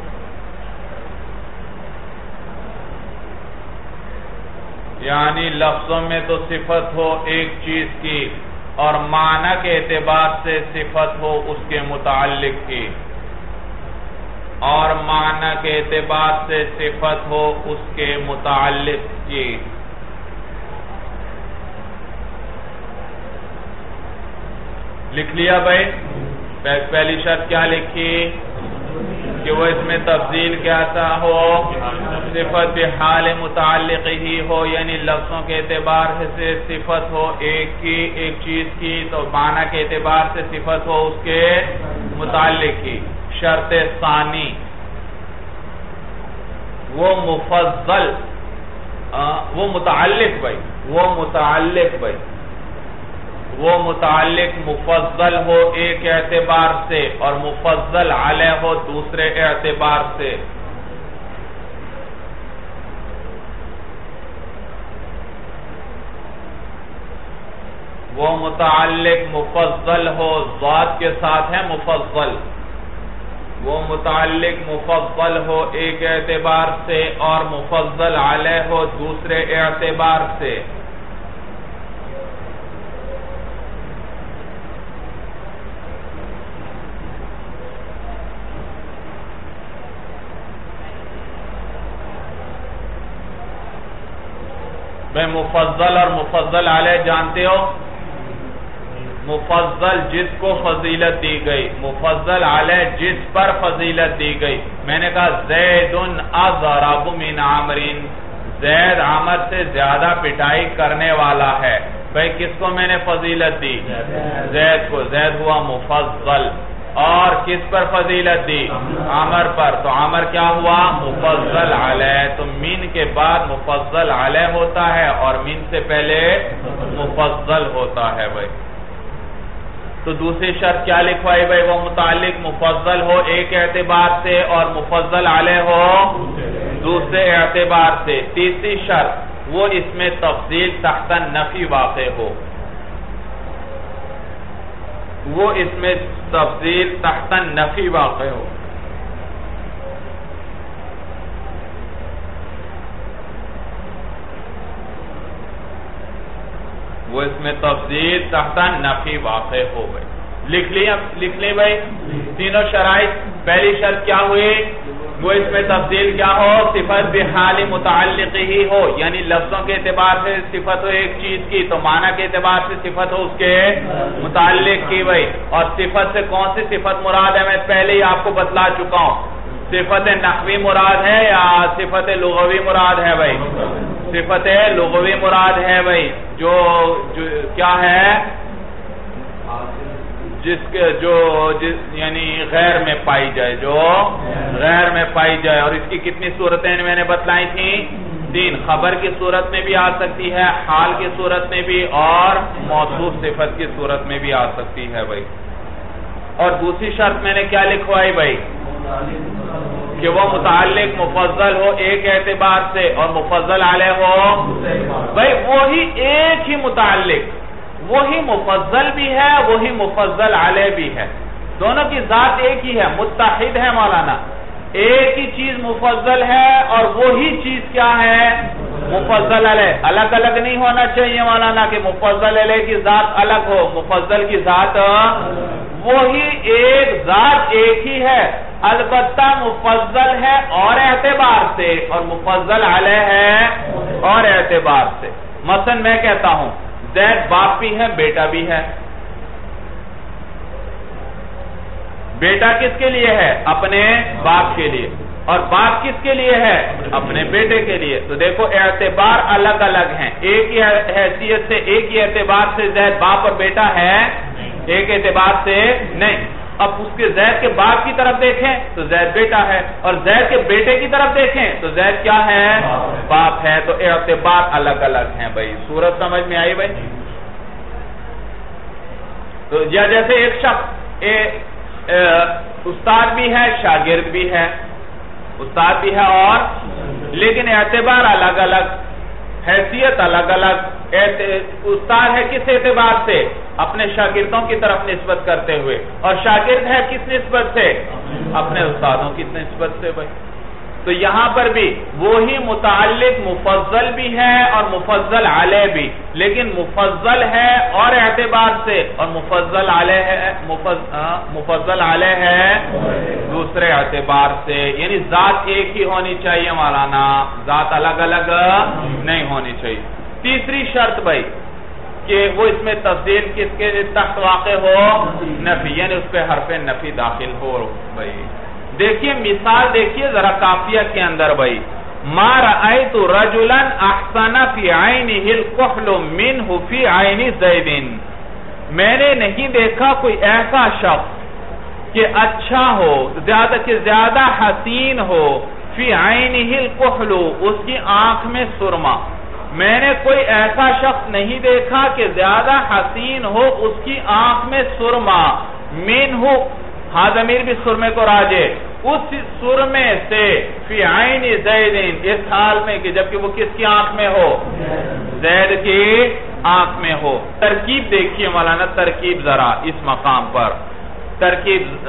یعنی لفظوں میں تو صفت ہو ایک چیز کی، اور معنی کے اعتبار سے صفت ہو اس کے متعلق کی، اور معنی کے اعتبار سے صفت ہو اس کے متعلق کی۔ لکھ لیا بھائی؟ پہلی شرط کیا لکھی؟ کہ وہ اس میں تفضیل کیسا ہو؟ صفت بحال متعلق ہی ہو، یعنی لفظوں کے اعتبار سے صفت ہو ایک کی ایک چیز کی، تو معنی کے اعتبار سے صفت ہو اس کے متعلق کی۔ شرط ثانی وہ مفضل وہ متعلق بھائی وہ متعلق بھائی وہ متعلق مفضل ہو ایک اعتبار سے اور مفضل علیہ ہو دوسرے اعتبار سے۔ وہ متعلق مفضل ہو، ذات کے ساتھ ہے مفضل، وہ متعلق مفضل ہو ایک اعتبار سے اور مفضل علیہ ہو دوسرے اعتبار سے. میں مفضل اور مفضل علیہ جانتے ہو؟ مفضل جس کو فضیلت دی گئی، مفضل علیہ جس پر فضیلت دی گئی. میں نے کہا زید اضرب من عمر، زید عمر سے زیادہ پٹائی کرنے والا ہے. بھئی کس کو میں نے فضیلت دی؟ زید کو. زید ہوا مفضل. اور کس پر فضیلت دی؟ عمر پر. تو عمر کیا ہوا؟ مفضل علیہ. تو من کے بعد مفضل علیہ ہوتا ہے اور من سے پہلے مفضل ہوتا ہے. بھائی تو دوسری شرط کیا لکھوائی بھائی؟ وہ متعلق مفضل ہو ایک اعتبار سے اور مفضل علیہ ہو دوسرے اعتبار سے. تیسری شرط وہ اس میں تفضیل تحت نفی واقع ہو. وہ اس میں تفضیل تحت نفی واقع ہو. وہ اس میں تفضیل تحت نفی واقع ہو گئی. لکھ لیں لکھ لیں بھائی تینوں شرائط. پہلی شرط کیا ہوئی؟ وہ اس میں تفضیل کیا ہو؟ صفت بحال متعلق ہی ہو، یعنی لفظوں کے اعتبار سے صفت ہو ایک چیز کی تو معنی کے اعتبار سے صفت ہو اس کے متعلق کی. بھائی اور صفت سے کون سی صفت مراد ہے؟ میں پہلے ہی آپ کو بتلا چکا ہوں. صفت نحوی مراد ہے یا صفت لغوی مراد ہے؟ بھائی صفت لغوی مراد ہے. بھائی جو, جو کیا ہے؟ جس کے جو جس یعنی غیر میں پائی جائے، جو غیر میں پائی جائے. اور اس کی کتنی صورتیں میں نے بتلائی تھیں؟ تین. خبر کی صورت میں بھی آ سکتی ہے، حال کی صورت میں بھی، اور موصوف صفت کی صورت میں بھی آ سکتی ہے. بھائی اور دوسری شرط میں نے کیا لکھوائی بھائی؟ کہ وہ متعلق مفضل ہو ایک اعتبار سے اور مفضل علیہ ہو. بھائی وہی ایک ہی متعلق، وہی مفضل بھی ہے وہی مفضل علیہ بھی ہے، دونوں کی ذات ایک ہی ہے، متحد ہے مولانا. ایک ہی چیز مفضل ہے اور وہی چیز کیا ہے؟ مفضل علیہ. الگ الگ نہیں ہونا چاہیے مولانا کہ مفضل علیہ کی ذات الگ ہو، مفضل کی ذات وہی ایک ذات ایک ہی ہے، البتہ مفضل ہے اور اعتبار سے اور مفضل علیہ ہے اور اعتبار سے. مثلا میں کہتا ہوں زید باپ بھی ہے بیٹا بھی ہے. بیٹا کس کے لیے ہے؟ اپنے باپ کے لیے. اور باپ کس کے لیے ہے؟ اپنے بیٹے کے لیے. تو دیکھو اعتبار الگ الگ ہیں. ایک ہی حیثیت سے ایک ہی اعتبار سے زید باپ اور بیٹا ہے، ایک اعتبار سے نہیں. اب اس کے زید کے باپ کی طرف دیکھیں تو زید بیٹا ہے، اور زید کے بیٹے کی طرف دیکھیں تو زید کیا ہے؟ باپ ہے. تو اعتبار الگ الگ ہیں. بھائی صورت سمجھ میں آئی بھائی؟ تو یا جیسے ایک شخص استاد بھی ہے شاگرد بھی ہے، استاد بھی ہے اور لیکن اعتبار الگ الگ، حیثیت الگ الگ. استاد ہے کس اعتبار سے؟ اپنے شاگردوں کی طرف نسبت کرتے ہوئے، اور شاگرد ہے کس نسبت سے؟ اپنے استادوں کی نسبت سے. بھائی تو یہاں پر بھی وہی متعلق مفضل بھی ہے اور مفضل علیہ بھی، لیکن مفضل ہے اور اعتبار سے اور مفضل علیہ ہے مفضل علیہ ہے دوسرے اعتبار سے. یعنی ذات ایک ہی ہونی چاہیے مولانا، ذات الگ الگ نہیں ہونی چاہیے. تیسری شرط بھائی کہ وہ اس میں تفضیل کس کے تحت واقع ہو؟ نفی، یعنی اس پہ حرف نفی داخل ہو. بھائی دیکھیے مثال دیکھیے ذرا قافیہ کے اندر. بھائی ما رأیت رجلا احسن فی عینہ الکحل منہ فی عین زید، میں نے نہیں دیکھا کوئی ایسا شخص کہ اچھا ہو، زیادہ کہ زیادہ حسین ہو، فی عینہ الکحل اس کی آنکھ میں سرما. میں نے کوئی ایسا شخص نہیں دیکھا کہ زیادہ حسین ہو اس کی آنکھ میں سرما. منہ ہاں ضمیر بھی سرمے کو راجے، اس سرمے سے فی عین زید، اس حال میں کہ جبکہ وہ کس کی آنکھ میں ہو؟ زید کی آنکھ میں ہو. ترکیب دیکھیے مولانا، ترکیب ذرا اس مقام پر ترکیب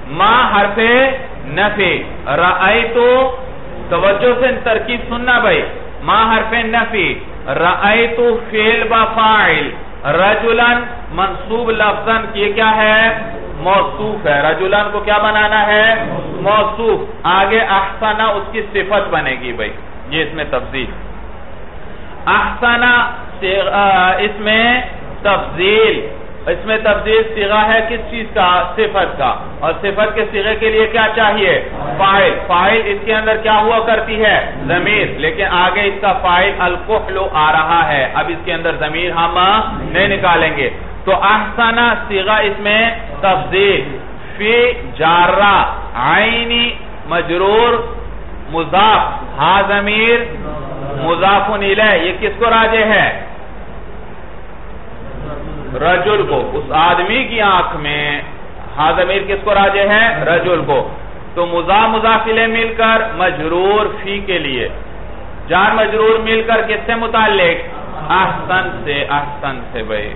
ما حرف نفی، رأیتو توجہ سے ترکیب سننا بھائی، ما حرف نفی، رأیتو فعل با فاعل، رجلن منصوب لفظاً یہ کیا ہے؟ موصوف ہے، رجلن کو کیا بنانا ہے؟ موصوف، آگے احسنہ اس کی صفت بنے گی بھائی، یہ اس میں تفضیل، احسنہ اس میں تفضیل، اس میں تفضیل صیغہ ہے کس چیز کا؟ صفت کا، اور صفت کے صیغے کے لیے کیا چاہیے؟ فاعل، فاعل اس کے اندر کیا ہوا کرتی ہے؟ ضمیر، لیکن آگے اس کا فاعل الکحل آ رہا ہے، اب اس کے اندر ضمیر ہم نہیں نکالیں گے، تو احسنہ صیغہ اس میں تفضیل، فی جارہ، عینی مجرور مضاف، ہا ضمیر مضاف الیہ، یہ کس کو راجع ہے؟ رجل کو، اس آدمی کی آنکھ میں ہا ضمیر کس کو راجع ہے؟ رجل کو، تو مضاف مضاف الیہ مل کر مجرور فی کے لیے، جار مجرور مل کر کس سے متعلق؟ احسن سے، احسن سے بھائی،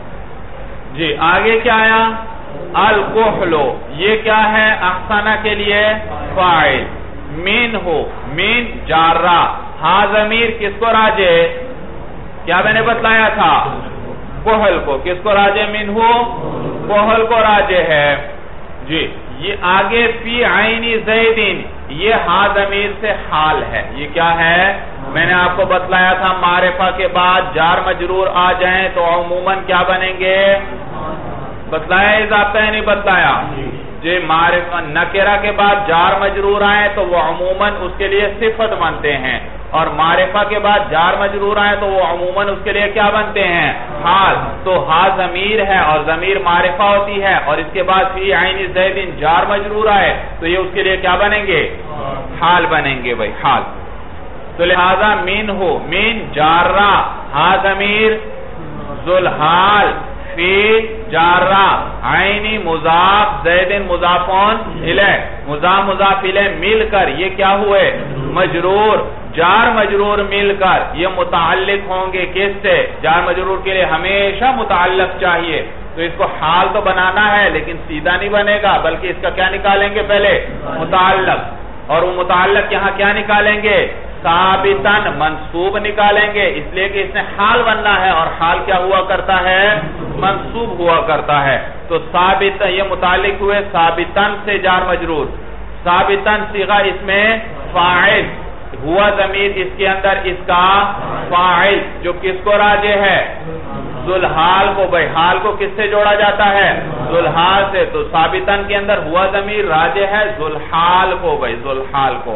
جی آگے کیا آیا؟ الکحلو، یہ کیا ہے؟ احسنہ کے لیے فاعل، من ہو، من جارہ، ہا ضمیر کس کو راجع؟ کیا میں نے بتلایا تھا؟ کوہل کو، کس کو راجع؟ من ہو، کوہل کو راجع ہے، جی یہ آگے فی عینی زیدین، یہ ہا ضمیر سے حال ہے، یہ کیا ہے؟ میں نے آپ کو بتلایا تھا معرفہ کے بعد جار مجرور آ جائیں تو عموماً کیا بنیں گے؟ بتلایا اضافہ ہے نہیں بتلایا؟ جی معرفہ نکرہ کے بعد جار مجرور آئیں تو وہ عموماً اس کے لیے صفت بنتے ہیں، اور معرفہ کے بعد جار مجرور آئیں تو وہ عموماً اس کے لیے کیا بنتے ہیں؟ حال، تو ہا ضمیر ہے اور ضمیر معرفہ ہوتی ہے، اور اس کے بعد فی عین زیدین جار مجرور آئے تو یہ اس کے لیے کیا بنیں گے؟ حال بنیں گے بھائی، حال، تو لہذا من ہو، من جارہ، ہا ضمیر ذوالحال، فی جارہ، عینی مضاف، زیدن مضافون الیہ، مضاف مضاف الیہ مل کر یہ کیا ہوئے؟ مجرور، جار مجرور مل کر یہ متعلق ہوں گے کس سے؟ جار مجرور کے لیے ہمیشہ متعلق چاہیے، تو اس کو حال تو بنانا ہے لیکن سیدھا نہیں بنے گا، بلکہ اس کا کیا نکالیں گے؟ پہلے متعلق، اور وہ متعلق یہاں کیا نکالیں گے؟ ثابتاً منصوب نکالیں گے، اس لیے کہ اس نے حال بننا ہے، اور حال کیا ہوا کرتا ہے؟ منصوب ہوا کرتا ہے، تو ثابت یہ متعلق ہوئے ثابتاً سے جار مجرور، ثابتاً صیغہ اس میں فاعل، ہوا ضمیر اس کے اندر اس کا فاعل، جو کس کو راجع ہے؟ ذوالحال کو، بھائی حال کو کس سے جوڑا جاتا ہے؟ ذوالحال سے، تو ثابتاً کے اندر ہوا ضمیر راجع ہے ذوالحال کو، بھائی ذوالحال کو،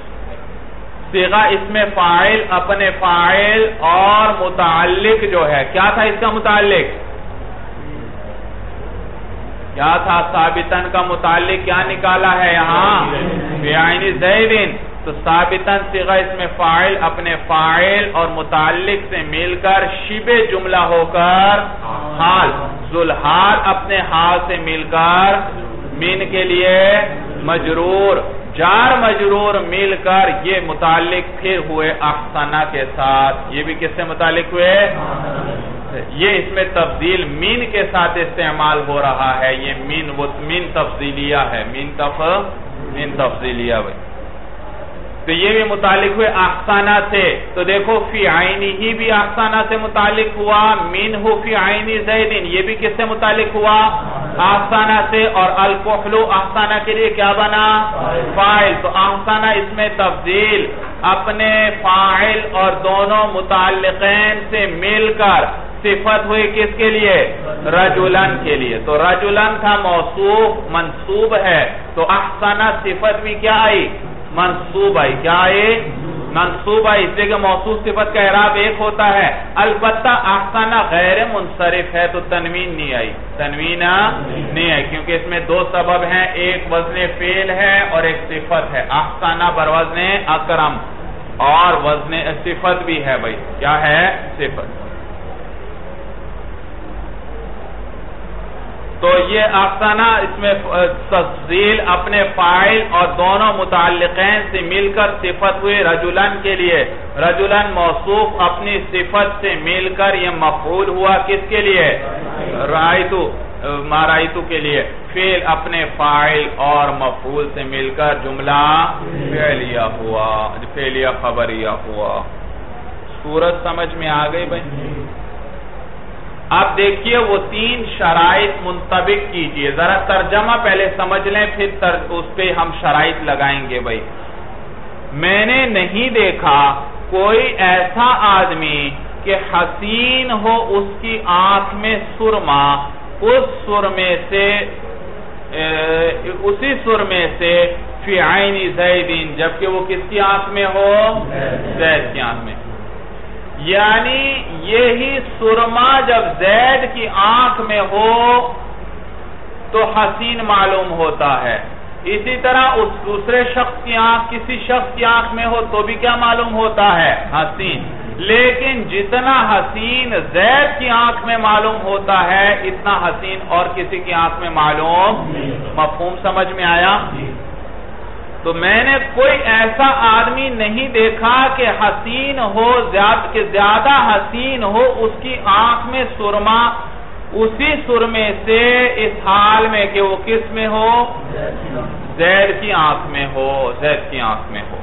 صیغہ اس میں فاعل، اپنے فاعل اور متعلق جو ہے، کیا تھا اس کا متعلق؟ کیا تھا؟ ثابتاً کا متعلق کیا نکالا ہے یہاں؟ فی عین زیدین، تو ثابتاً صیغہ اس میں فاعل، اپنے فاعل اور متعلق سے مل کر شبہ جملہ ہو کر حال، ذوالحال اپنے حال سے مل کر من کے لیے مجرور، جار مجرور مل کر یہ متعلق پھر ہوئے احسنہ کے ساتھ، یہ بھی کس سے متعلق ہوئے؟ یہ اس میں تفضیل من کے ساتھ استعمال ہو رہا ہے، یہ من وہ من تفضیلیہ ہے، من تف من تفضیلیہ بھائی، تو یہ بھی متعلق ہوئے احسانہ سے، تو دیکھو فی عینی ہی بھی احسانہ سے متعلق ہوا، من ہو فی عینی زیدین یہ بھی کس سے متعلق ہوا؟ احسانہ سے، اور الکحلو احسانہ کے لیے کیا بنا؟ فاعل، تو احسانہ اس میں تفضیل، اپنے فاعل اور دونوں متعلقین سے مل کر صفت ہوئی کس کے لیے؟ رجلن کے لیے، تو رجلن تھا موصوف منصوب ہے، تو احسانہ صفت بھی کیا آئی؟ منصوب آئی، کیا آئی؟ منصوب آئی، اس لیے کہ موصوف صفت کا اعراب ایک ہوتا ہے، البتہ احسانہ غیر منصرف ہے تو تنوین نہیں آئی، تنوین نہیں آئی، کیونکہ اس میں دو سبب ہیں، ایک وزن فعل ہے اور ایک صفت ہے، احسانہ بر وزن اکرم، اور وزن صفت بھی ہے بھائی، کیا ہے؟ صفت، تو یہ احسانہ اس میں تفضیل اپنے فاعل اور دونوں متعلقین سے مل کر صفت ہوئی رجلن کے لیے، رجلن موصوف اپنی صفت سے مل کر یہ مفعول ہوا کس کے لیے؟ رائتو، ما رائتو کے لیے، فعل اپنے فاعل اور مفعول سے مل کر جملہ فعلیہ ہوا، فعلیہ خبریہ ہوا۔ صورت سمجھ میں آ گئی بھائی؟ اب دیکھیے وہ تین شرائط منطبق کیجئے، ذرا ترجمہ پہلے سمجھ لیں پھر اس پہ ہم شرائط لگائیں گے بھائی۔ میں نے نہیں دیکھا کوئی ایسا آدمی کہ حسین ہو اس کی آنکھ میں سرما، اس سرمے سے اسی سرمے سے فی عین زیدین، جبکہ وہ کس کی آنکھ میں ہو؟ زید کی آنکھ میں۔ یعنی یہی سرما جب زید کی آنکھ میں ہو تو حسین معلوم ہوتا ہے، اسی طرح اس دوسرے شخص کی آنکھ کسی شخص کی آنکھ میں ہو تو بھی کیا معلوم ہوتا ہے؟ حسین۔ لیکن جتنا حسین زید کی آنکھ میں معلوم ہوتا ہے اتنا حسین اور کسی کی آنکھ میں معلوم۔ مفہوم سمجھ میں آیا؟ تو میں نے کوئی ایسا آدمی نہیں دیکھا کہ حسین ہو، کہ زیادہ حسین ہو اس کی آنکھ میں سرما، اسی سرمے سے اس حال میں کہ وہ کس میں ہو؟ زید کی آنکھ میں ہو، زید کی آنکھ میں ہو۔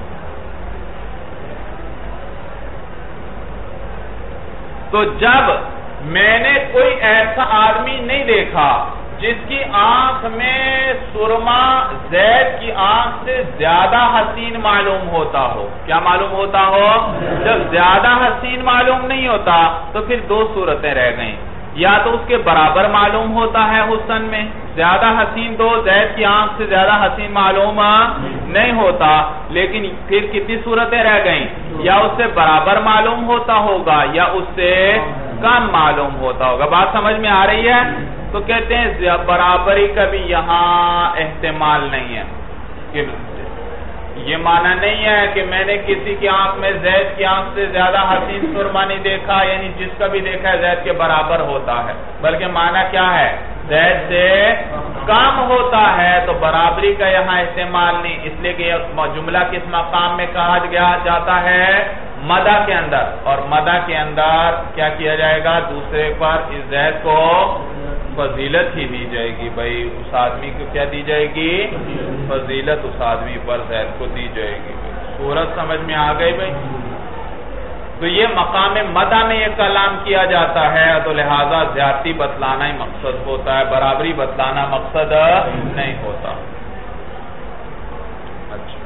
تو جب میں نے کوئی ایسا آدمی نہیں دیکھا جس کی آنکھ میں سرما زید کی آنکھ سے زیادہ حسین معلوم ہوتا ہو، کیا معلوم ہوتا ہو؟ جب زیادہ حسین معلوم نہیں ہوتا تو پھر دو صورتیں رہ گئیں، یا تو اس کے برابر معلوم ہوتا ہے حسن میں، زیادہ حسین تو زید کی آنکھ سے زیادہ حسین معلوم نہیں ہوتا، لیکن پھر کتنی صورتیں رہ گئیں؟ یا اس سے برابر معلوم ہوتا ہوگا یا اس سے کم معلوم ہوتا ہوگا۔ بات سمجھ میں آ رہی ہے؟ تو کہتے ہیں برابری کا بھی یہاں احتمال نہیں ہے، کہ یہ معنی نہیں ہے کہ میں نے کسی کی آنکھ میں زید کی آنکھ سے زیادہ حسین سرما نہیں دیکھا، یعنی جس کا بھی دیکھا ہے زید کے برابر ہوتا ہے، بلکہ معنی کیا ہے؟ زید سے کم ہوتا ہے، تو برابری کا یہاں استعمال نہیں، اس لیے کہ یہ جملہ کس مقام میں کہا گیا جاتا ہے؟ مدح کے اندر، اور مدح کے اندر کیا کیا جائے گا؟ دوسرے پر اس زید کو فضیلت ہی دی جائے گی بھائی، اس آدمی کو کیا دی جائے گی؟ فضیلت اس آدمی پر زید کو دی جائے گی۔ صورت سمجھ میں آ گئی بھائی؟ تو یہ مقام مدح میں یہ کلام کیا جاتا ہے، تو لہذا زیادتی بتلانا ہی مقصد ہوتا ہے، برابری بتلانا مقصد نہیں ہوتا۔ اچھا،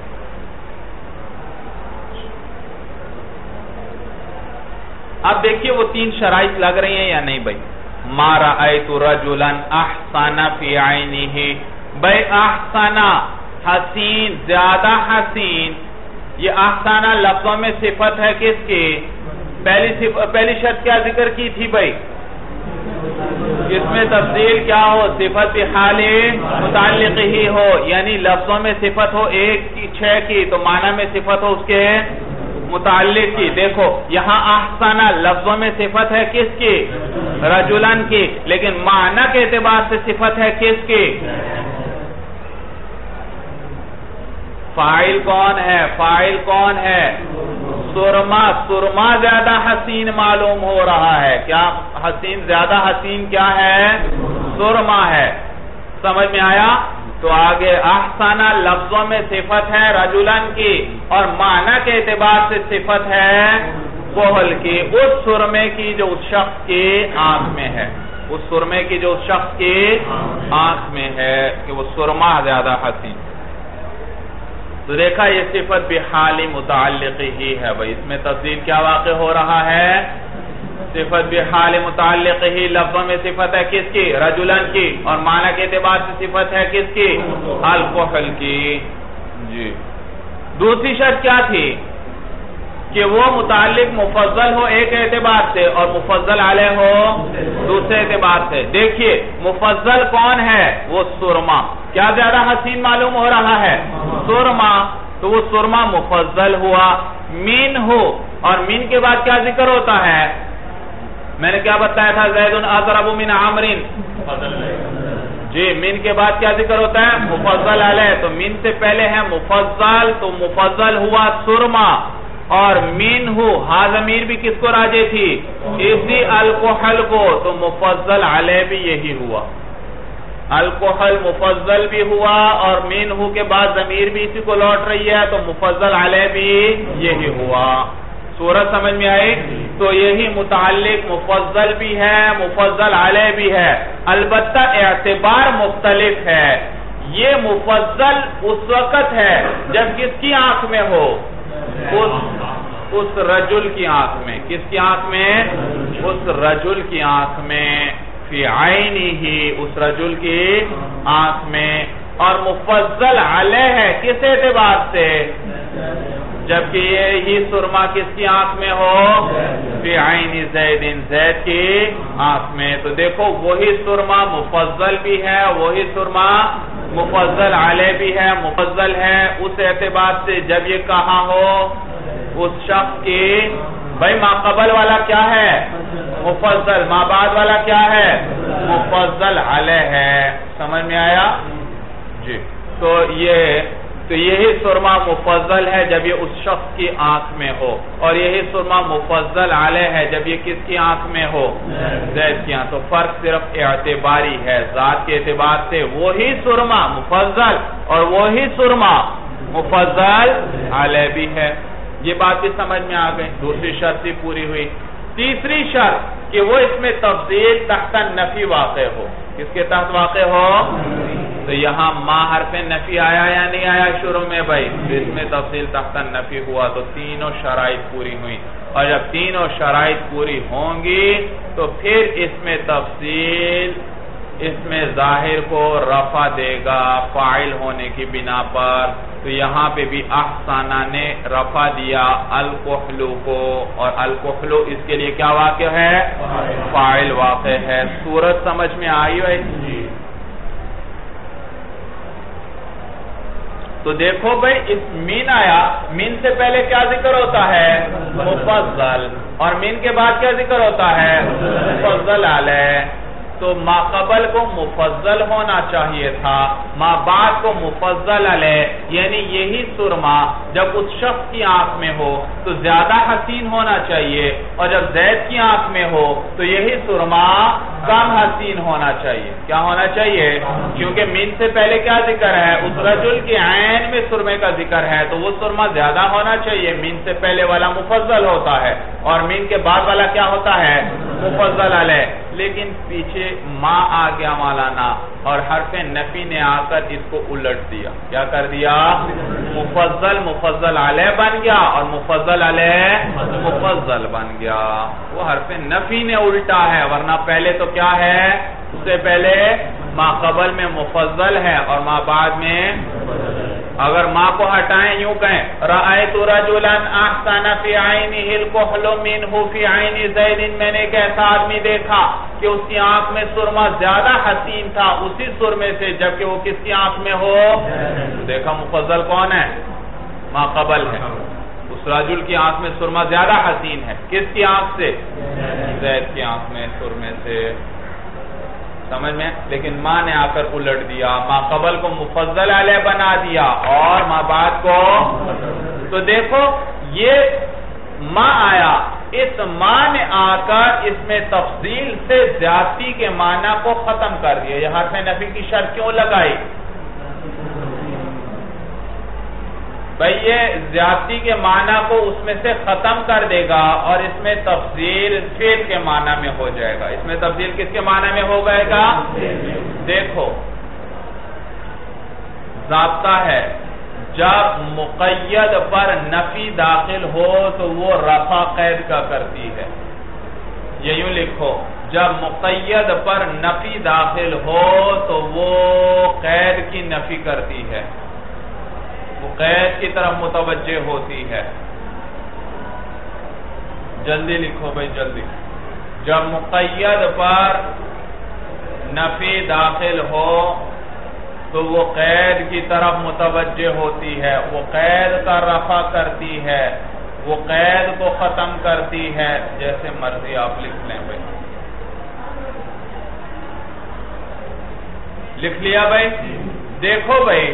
اب دیکھیے وہ تین شرائط لگ رہی ہیں یا نہیں بھائی؟ ما رأیت رجلا احسن فی عینہ، بھائی احسنہ حسین، زیادہ حسین، یہ احسنہ لفظوں میں صفت ہے کس کی؟ پہلی پہلی شرط کیا ذکر کی تھی بھائی؟ اس میں تفضیل کیا ہو؟ صفت حال متعلق ہی ہو، یعنی لفظوں میں صفت ہو ایک کی چھ کی، تو معنی میں صفت ہو اس کے متعلق کی۔ دیکھو یہاں احسنہ لفظوں میں صفت ہے کس کی؟ رجلن کی، لیکن معنی کے اعتبار سے صفت ہے کس کی؟ فاعل کون ہے؟ فاعل کون ہے؟ سرما، سرما زیادہ حسین معلوم ہو رہا ہے، کیا حسین؟ زیادہ حسین کیا ہے؟ سرما ہے۔ سمجھ میں آیا؟ تو آگے احسنہ لفظوں میں صفت ہے رجلن کی، اور معنی کے اعتبار سے صفت ہے کحل کی، اس سرمے کی جو اس شخص کی آنکھ میں ہے، اس سرمے کی جو اس شخص کی آنکھ میں ہے کہ وہ سرما زیادہ حسین۔ تو دیکھا یہ صفت بحال متعلق ہی ہے بھائی، اس میں تفضیل کیا واقع ہو رہا ہے؟ صفت بحال متعلق ہی، لفظوں میں صفت ہے کس کی؟ رجلن کی، اور معنی کے اعتبار سے صفت ہے کس کی؟ الکحل کی۔ جی دوسری شرط کیا تھی؟ کہ وہ متعلق مفضل ہو ایک اعتبار سے اور مفضل علیہ ہو دوسرے اعتبار سے۔ دیکھیے مفضل کون ہے؟ وہ سرما، کیا زیادہ حسین معلوم ہو رہا ہے؟ سرما، تو وہ سرما مفضل ہوا۔ من ہو، اور من کے بعد کیا ذکر ہوتا ہے؟ میں نے کیا بتایا تھا؟ زید اضرب من عمر، جی من کے بعد کیا ذکر ہوتا ہے؟ مفضل علیہ، تو من سے پہلے ہے مفضل، تو مفضل ہوا سرما، اور من ہو ہا ضمیر بھی کس کو راجع تھی؟ اسی الکحل کو، تو مفضل علیہ بھی یہی ہوا۔ الکحل مفضل بھی ہوا اور منہ کے بعد ضمیر بھی اسی کو لوٹ رہی ہے تو مفضل علیہ بھی یہی ہوا. صورت سمجھ میں آئی؟ تو یہی متعلق مفضل بھی ہے مفضل علیہ بھی ہے، البتہ اعتبار مختلف ہے. یہ مفضل اس وقت ہے جب کس کی آنکھ میں ہو؟ اس اس رجل کی آنکھ میں. کس کی آنکھ میں؟ اس رجل کی آنکھ میں. فی عینہ، اس رجل کی آنکھ میں. اور مفضل علیہ ہے کس اعتبار سے؟ جبکہ یہی سرما کس کی آنکھ میں ہو؟ فی عین زید، زید کی آنکھ میں. تو دیکھو وہی سرما مفضل بھی ہے، وہی سرما مفضل علیہ بھی ہے. مفضل ہے اس اعتبار سے جب یہ کہا ہو اس شخص کی بھائی ما قبل والا کیا ہے؟ مفضل. ما بعد والا کیا ہے؟ مفضل علیہ ہے. سمجھ میں آیا؟ جی. تو یہ تو یہی سرما مفضل ہے جب یہ اس شخص کی آنکھ میں ہو، اور یہی سرما مفضل علیہ ہے جب یہ کس کی آنکھ میں ہو؟ زید کی آنکھ. تو فرق صرف اعتباری ہے، ذات کے اعتبار سے وہی سرما مفضل اور وہی سرما مفضل علیہ بھی ہے. یہ بات بھی سمجھ میں آ گئی. دوسری شرط بھی پوری ہوئی. تیسری شرط کہ وہ اس میں تفضیل تحت نفی واقع ہو. کس کے تحت واقع ہو؟ تو یہاں ما حرف نفی آیا یا نہیں آیا شروع میں بھائی؟ اس میں تفصیل تحت نفی ہوا تو تینوں شرائط پوری ہوئی. اور جب تینوں شرائط پوری ہوں گی تو پھر اس میں تفصیل اس میں ظاہر کو رفع دے گا فاعل ہونے کی بنا پر. تو یہاں پہ بھی احسانہ نے رفع دیا الکحلو کو، اور الکحلو اس کے لیے کیا واقع ہے؟ فاعل واقع ہے. صورت سمجھ میں آئی ہے؟ تو دیکھو بھئی اس مین آیا، مین سے پہلے کیا ذکر ہوتا ہے؟ مفضل. اور مین کے بعد کیا ذکر ہوتا ہے؟ مفضل علیہ. تو ما قبل کو مفضل ہونا چاہیے تھا، ما بعد کو مفضل علیہ. یعنی یہی سرما جب اس شخص کی آنکھ میں ہو تو زیادہ حسین ہونا چاہیے، اور جب زید کی آنکھ میں ہو تو یہی سرما کم حسین ہونا چاہیے. کیا ہونا چاہیے؟ کیونکہ من سے پہلے کیا ذکر ہے؟ اس رجل کی عین میں سرمے کا ذکر ہے، تو وہ سرما زیادہ ہونا چاہیے. من سے پہلے والا مفضل ہوتا ہے اور من کے بعد والا کیا ہوتا ہے؟ مفضل علیہ. لیکن پیچھے ما آ گیا مولانا، اور حرف نفی نے آ کر اس کو الٹ دیا. کیا کر دیا؟ مفضل مفضل علیہ بن گیا اور مفضل علیہ مفضل بن گیا. وہ حرف نفی نے الٹا ہے، ورنہ پہلے تو کیا ہے؟ اس سے پہلے ما قبل میں مفضل ہے اور ما بعد میں. اگر ما کو ہٹائیں یوں کہیں رأیت رجلا احسن فی عینہ الکحل منہ فی عین زید، میں نے ایک ایسا آدمی دیکھا کہ اس کی آنکھ میں سرما زیادہ حسین تھا اسی سرمے سے جبکہ وہ کس کی آنکھ میں ہو؟ دیکھا مفضل کون ہے؟ ما قبل ہے. اس رجل کی آنکھ میں سرما زیادہ حسین ہے. کس کی آنکھ سے؟ زید کی آنکھ میں سرمے سے. سمجھ میں؟ لیکن ما نے آ کر الٹ دیا، ما قبل کو مفضل علیہ بنا دیا اور ما بعد کو. تو دیکھو یہ ما آیا، اس ما نے آ کر اس میں تفضیل سے زیادتی کے معنی کو ختم کر دیا. یہ حرف نفی کی شرط کیوں لگائی؟ بھئی یہ زیادتی کے معنی کو اس میں سے ختم کر دے گا اور اس میں تفضیل فعل کے معنی میں ہو جائے گا. اس میں تفضیل کس کے معنی میں ہو گئے گا؟ دیکھو ضابطہ ہے جب مقید پر نفی داخل ہو تو وہ رفع قید کا کرتی ہے. یہ یوں لکھو جب مقید پر نفی داخل ہو تو وہ قید کی نفی کرتی ہے، وہ قید کی طرف متوجہ ہوتی ہے. جلدی لکھو بھائی جلدی. جب مقید پر نفی داخل ہو تو وہ قید کی طرف متوجہ ہوتی ہے، وہ قید کا رفع کرتی ہے، وہ قید کو ختم کرتی ہے. جیسے مرضی آپ لکھ لیں بھائی. لکھ لیا بھائی؟ دیکھو بھائی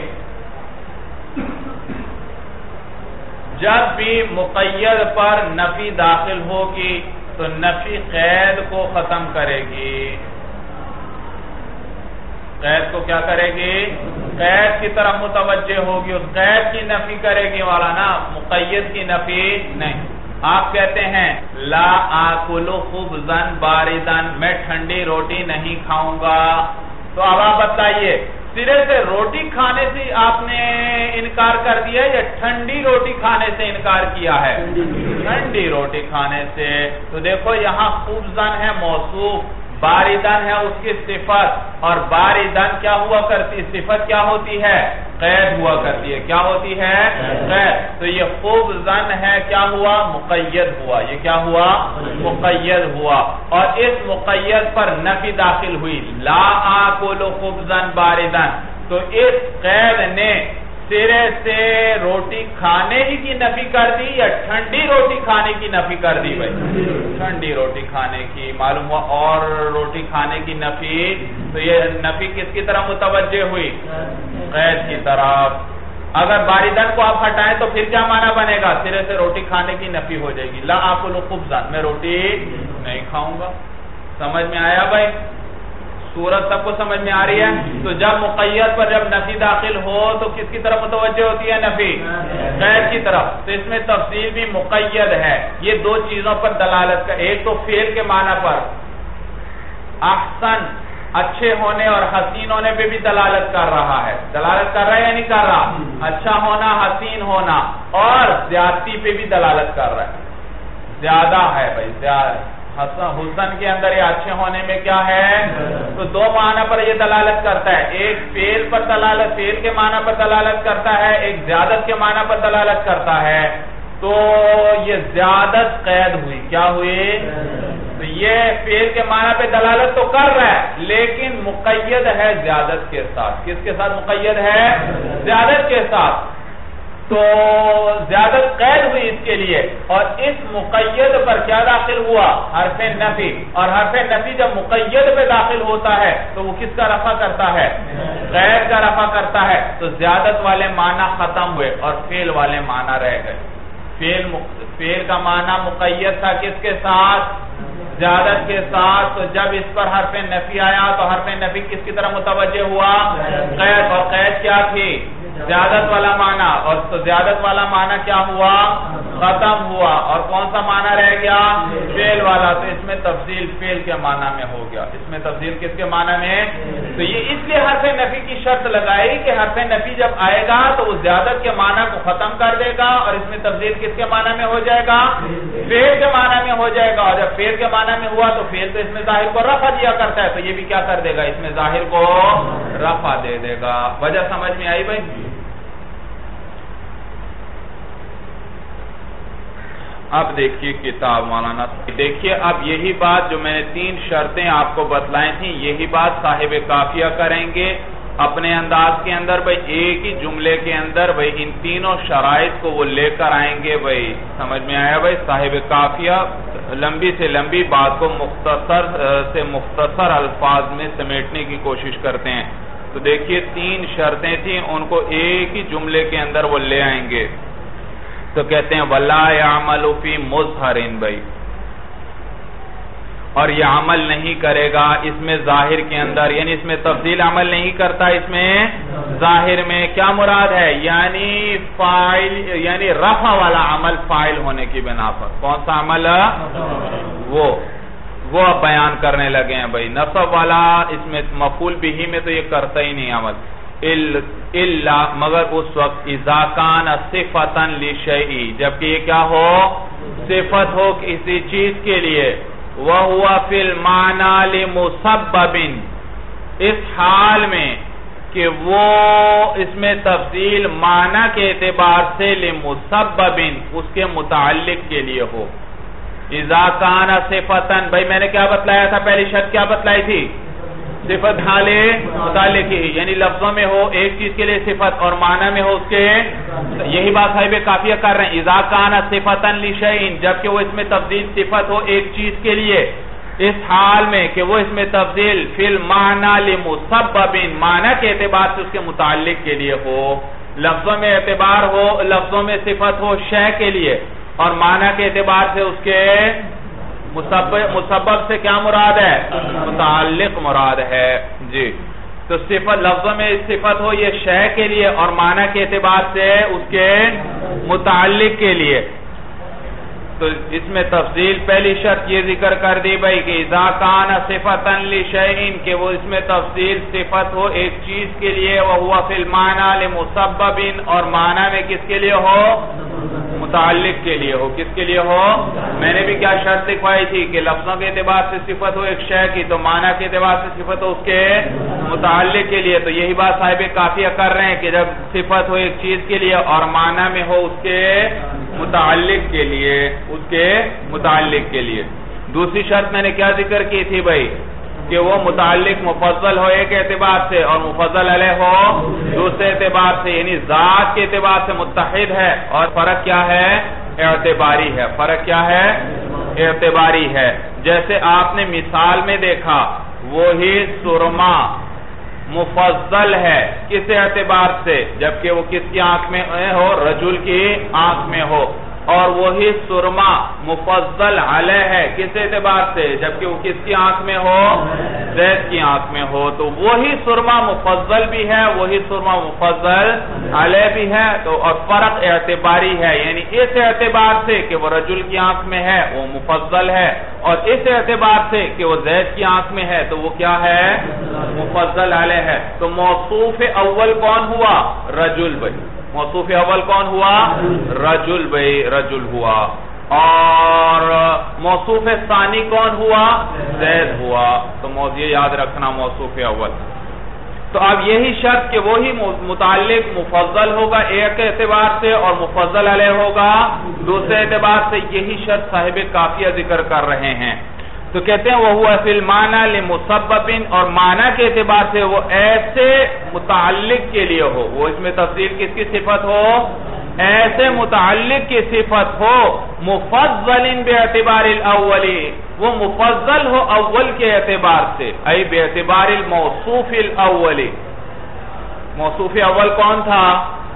جب بھی مقید پر نفی داخل ہوگی تو نفی قید کو ختم کرے گی. قید کو کیا کرے گی؟ قید کی طرف متوجہ ہوگی، اس قید کی نفی کرے گی مولانا، مقید کی نفی نہیں۔ آپ کہتے ہیں لا آکل خبزا باردا، میں ٹھنڈی روٹی نہیں کھاؤں گا، تو اب آپ بتائیے سرے سے روٹی کھانے سے آپ نے انکار کر دیا یا ٹھنڈی روٹی کھانے سے انکار کیا ہے؟ ٹھنڈی روٹی کھانے سے۔ تو دیکھو یہاں خبزن ہے موصوف، باردن ہے اس کی صفت، اور باردن کیا ہوا کرتی، صفت کیا ہوتی ہے؟ قید ہوا کرتی ہے، کیا ہوتی ہے؟ قید۔ تو یہ خبزن ہے کیا ہوا؟ مقید ہوا، یہ کیا ہوا؟ مقید ہوا، اور اس مقید پر نفی داخل ہوئی، لا آکل خبزا باردن، تو اس قید نے سرے سے روٹی کھانے ہی کی نفی کر دی یا ٹھنڈی روٹی کھانے کی نفی کر دی؟ بھائی ٹھنڈی روٹی کھانے کی، معلوم ہوا، اور روٹی کھانے کی نفی، تو یہ نفی کس کی طرح متوجہ ہوئی؟ قید کی طرف۔ اگر باردن کو آپ ہٹائیں تو پھر کیا معنی بنے گا؟ سرے سے روٹی کھانے کی نفی ہو جائے گی، لا آکل خبزا، میں روٹی نہیں کھاؤں گا۔ سمجھ میں آیا بھائی؟ صورت سب کو سمجھ میں آ رہی ہے؟ تو جب مقید پر جب نفی داخل ہو تو کس کی طرف متوجہ ہوتی ہے نفی؟ قید کی طرف۔ تو اس میں تفصیل بھی مقید ہے، یہ دو چیزوں پر دلالت کر، ایک تو فعل کے معنی پر احسن اچھے ہونے اور حسین ہونے پہ بھی دلالت کر رہا ہے، دلالت کر رہا ہے یا نہیں کر رہا؟ اچھا ہونا، حسین ہونا، اور زیادتی پہ بھی دلالت کر رہا ہے، زیادہ ہے بھائی، زیادہ حسن کے اندر یہ اچھے ہونے میں کیا ہے؟ تو دو معنی پر یہ دلالت کرتا ہے، ایک فعل پر دلالت، فعل کے معنی پر دلالت کرتا ہے، ایک زیادت کے معنی پر دلالت کرتا ہے۔ تو یہ زیادت قید ہوئی، کیا ہوئی؟ تو یہ فعل کے معنی پہ دلالت تو کر رہا ہے لیکن مقید ہے زیادت کے ساتھ۔ کس کے ساتھ مقید ہے؟ زیادت کے ساتھ۔ تو زیادت قید ہوئی اس کے لیے، اور اس مقید پر کیا داخل ہوا؟ حرف نفی، اور حرف نفی جب مقید پہ داخل ہوتا ہے تو وہ کس کا رفع کرتا ہے؟ قید کا رفع کرتا ہے۔ تو زیادت والے معنی ختم ہوئے اور فعل والے معنی رہ گئے۔ فعل فعل کا معنی مقید تھا کس کے ساتھ؟ زیادت کے ساتھ۔ تو جب اس پر حرف نفی آیا تو حرف نفی کس کی طرح متوجہ ہوا؟ قید، اور قید کیا تھی؟ زیادت والا معنی، اور تو زیادت والا معنی کیا ہوا؟ ختم ہوا، اور کون سا معنی رہ گیا؟ فعل والا۔ تو اس میں تفصیل فعل کے معنی میں ہو گیا، اس میں تفصیل کس کے معنی میں؟ تو یہ اس لیے حرف نفی کی شرط لگائی کہ حرف نفی جب آئے گا تو وہ زیادت کے معنی کو ختم کر دے گا، اور اس میں تفصیل کس کے معنی میں ہو جائے گا؟ فعل کے معنی میں ہو جائے گا، اور جب فعل کے معنی میں ہوا تو فعل تو اس میں ظاہر کو رفع دیا کرتا ہے، تو یہ بھی کیا کر دے گا؟ اس میں ظاہر کو رفع دے دے گا۔ وجہ سمجھ میں آئی بھائی؟ اب دیکھیے کتاب مولانا، دیکھیے اب یہی بات جو میں نے تین شرطیں آپ کو بتلائی تھیں، یہی بات صاحب کافیہ کریں گے اپنے انداز کے اندر۔ بھائی ایک ہی جملے کے اندر بھائی ان تینوں شرائط کو وہ لے کر آئیں گے۔ بھائی سمجھ میں آیا بھائی؟ صاحب کافیہ لمبی سے لمبی بات کو مختصر سے مختصر الفاظ میں سمیٹنے کی کوشش کرتے ہیں۔ تو دیکھیے تین شرطیں تھیں، ان کو ایک ہی جملے کے اندر وہ لے آئیں گے۔ تو کہتے ہیں وَلَا يَعْمَلُ فِي مُظْهَرٍ بھائی، اور یہ عمل نہیں کرے گا اس میں ظاہر کے اندر، یعنی اس میں تفضیل عمل نہیں کرتا، اس میں ظاہر میں کیا مراد ہے؟ یعنی فاعل، یعنی رفع والا عمل فاعل ہونے کی بنا پر۔ کون سا عمل؟ وہ وہ اب بیان کرنے لگے ہیں بھائی۔ نصب والا اس میں مفعول بھی میں تو یہ کرتا ہی نہیں عمل، الا مگر اس وقت اذا کان صفتا لشیء، جبکہ یہ کیا ہو؟ صفت ہو کسی چیز کے لیے، وَهُوَ فِي الْمَعْنَى لِمُسَبَّبٍ، اس حال میں کہ وہ اس میں تفضیل معنی کے اعتبار سے لِمُسَبَّبٍ اس کے متعلق کے لیے ہو۔ اذا کان صفتا، بھائی میں نے کیا بتلایا تھا؟ پہلی شرط کیا بتلائی تھی؟ صفت حال متعلق ہی، یعنی لفظوں میں ہو ایک چیز کے لیے صفت اور معنی میں ہو اس کے، یہی بات صاحب کافیہ کر رہے ہیں۔ اذا کان صفتا لشیء، جبکہ وہ اس میں تفضیل صفت ہو ایک چیز کے لیے، اس حال میں کہ وہ اس میں تفضیل فی المعنی لمسبب، معنی کے اعتبار سے اس کے متعلق کے لیے ہو، لفظوں میں اعتبار ہو، لفظوں میں صفت ہو شے کے لیے، اور معنی کے اعتبار سے اس کے مسبب سے کیا مراد ہے؟ متعلق مراد ہے۔ جی تو صفت لفظوں میں صفت ہو یہ شے کے لیے اور معنی کے اعتبار سے اس کے متعلق کے لیے. تو اس میں تفضیل پہلی شرط یہ ذکر کر دی بھائی کہ اذا کان صفتا لشیء کہ وہ اس میں تفضیل صفت ہو ایک چیز کے لیے وہو فی المعنی لمسبب اور معنی میں کس کے لیے ہو متعلق کے لیے ہو. کس کے لیے ہو؟ میں نے بھی کیا شرط لکھوائی تھی کہ لفظوں کے اعتبار سے صفت ہو ایک شے کی تو معنی کے اعتبار سے صفت ہو اس کے متعلق کے لیے. تو یہی بات صاحب کافیہ کر رہے ہیں کہ جب صفت ہو ایک چیز کے لیے اور معنی میں ہو اس کے متعلق کے لیے اس کے متعلق کے لیے. دوسری شرط میں نے کیا ذکر کی تھی بھائی کہ وہ متعلق مفضل ہو ایک اعتبار سے اور مفضل علیہ ہو دوسرے اعتبار سے، یعنی ذات کے اعتبار سے متحد ہے. اور فرق کیا ہے؟ اعتباری ہے. فرق کیا ہے؟ اعتباری ہے. جیسے آپ نے مثال میں دیکھا وہی سرما مفضل ہے کس اعتبار سے؟ جبکہ وہ کس کی آنکھ میں ہو؟ رجل کی آنکھ میں ہو. اور وہی سرما مفضل علیہ ہے کس اعتبار سے؟ جبکہ وہ کس کی آنکھ میں ہو؟ زید کی آنکھ میں ہو. تو وہی سرما مفضل بھی ہے وہی سرما مفضل علیہ بھی ہے. تو اور فرق اعتباری ہے، یعنی اس اعتبار سے کہ وہ رجل کی آنکھ میں ہے وہ مفضل ہے اور اس اعتبار سے کہ وہ زید کی آنکھ میں ہے تو وہ کیا ہے؟ مفضل علیہ ہے. تو موصوف اول کون ہوا؟ رجل بھائی. موصوف اول کون ہوا؟ رجل بھائی رجل ہوا. اور موصوف ثانی کون ہوا؟ زید ہوا. تو موضوع یاد رکھنا موصوف اول. تو اب یہی شرط کہ وہی متعلق مفضل ہوگا ایک اعتبار سے اور مفضل علیہ ہوگا دوسرے اعتبار سے، یہی شرط صاحب کافیہ ذکر کر رہے ہیں. تو کہتے ہیں وہ فی المعنی لمسبب اور معنی کے اعتبار سے وہ ایسے متعلق کے لیے ہو. وہ اس میں تفضیل کس کی صفت ہو؟ ایسے متعلق کی صفت ہو مفضل باعتبار الاولی وہ مفضل ہو اول کے اعتبار سے، ای باعتبار الموصوف الاولی. موصوف اول کون تھا؟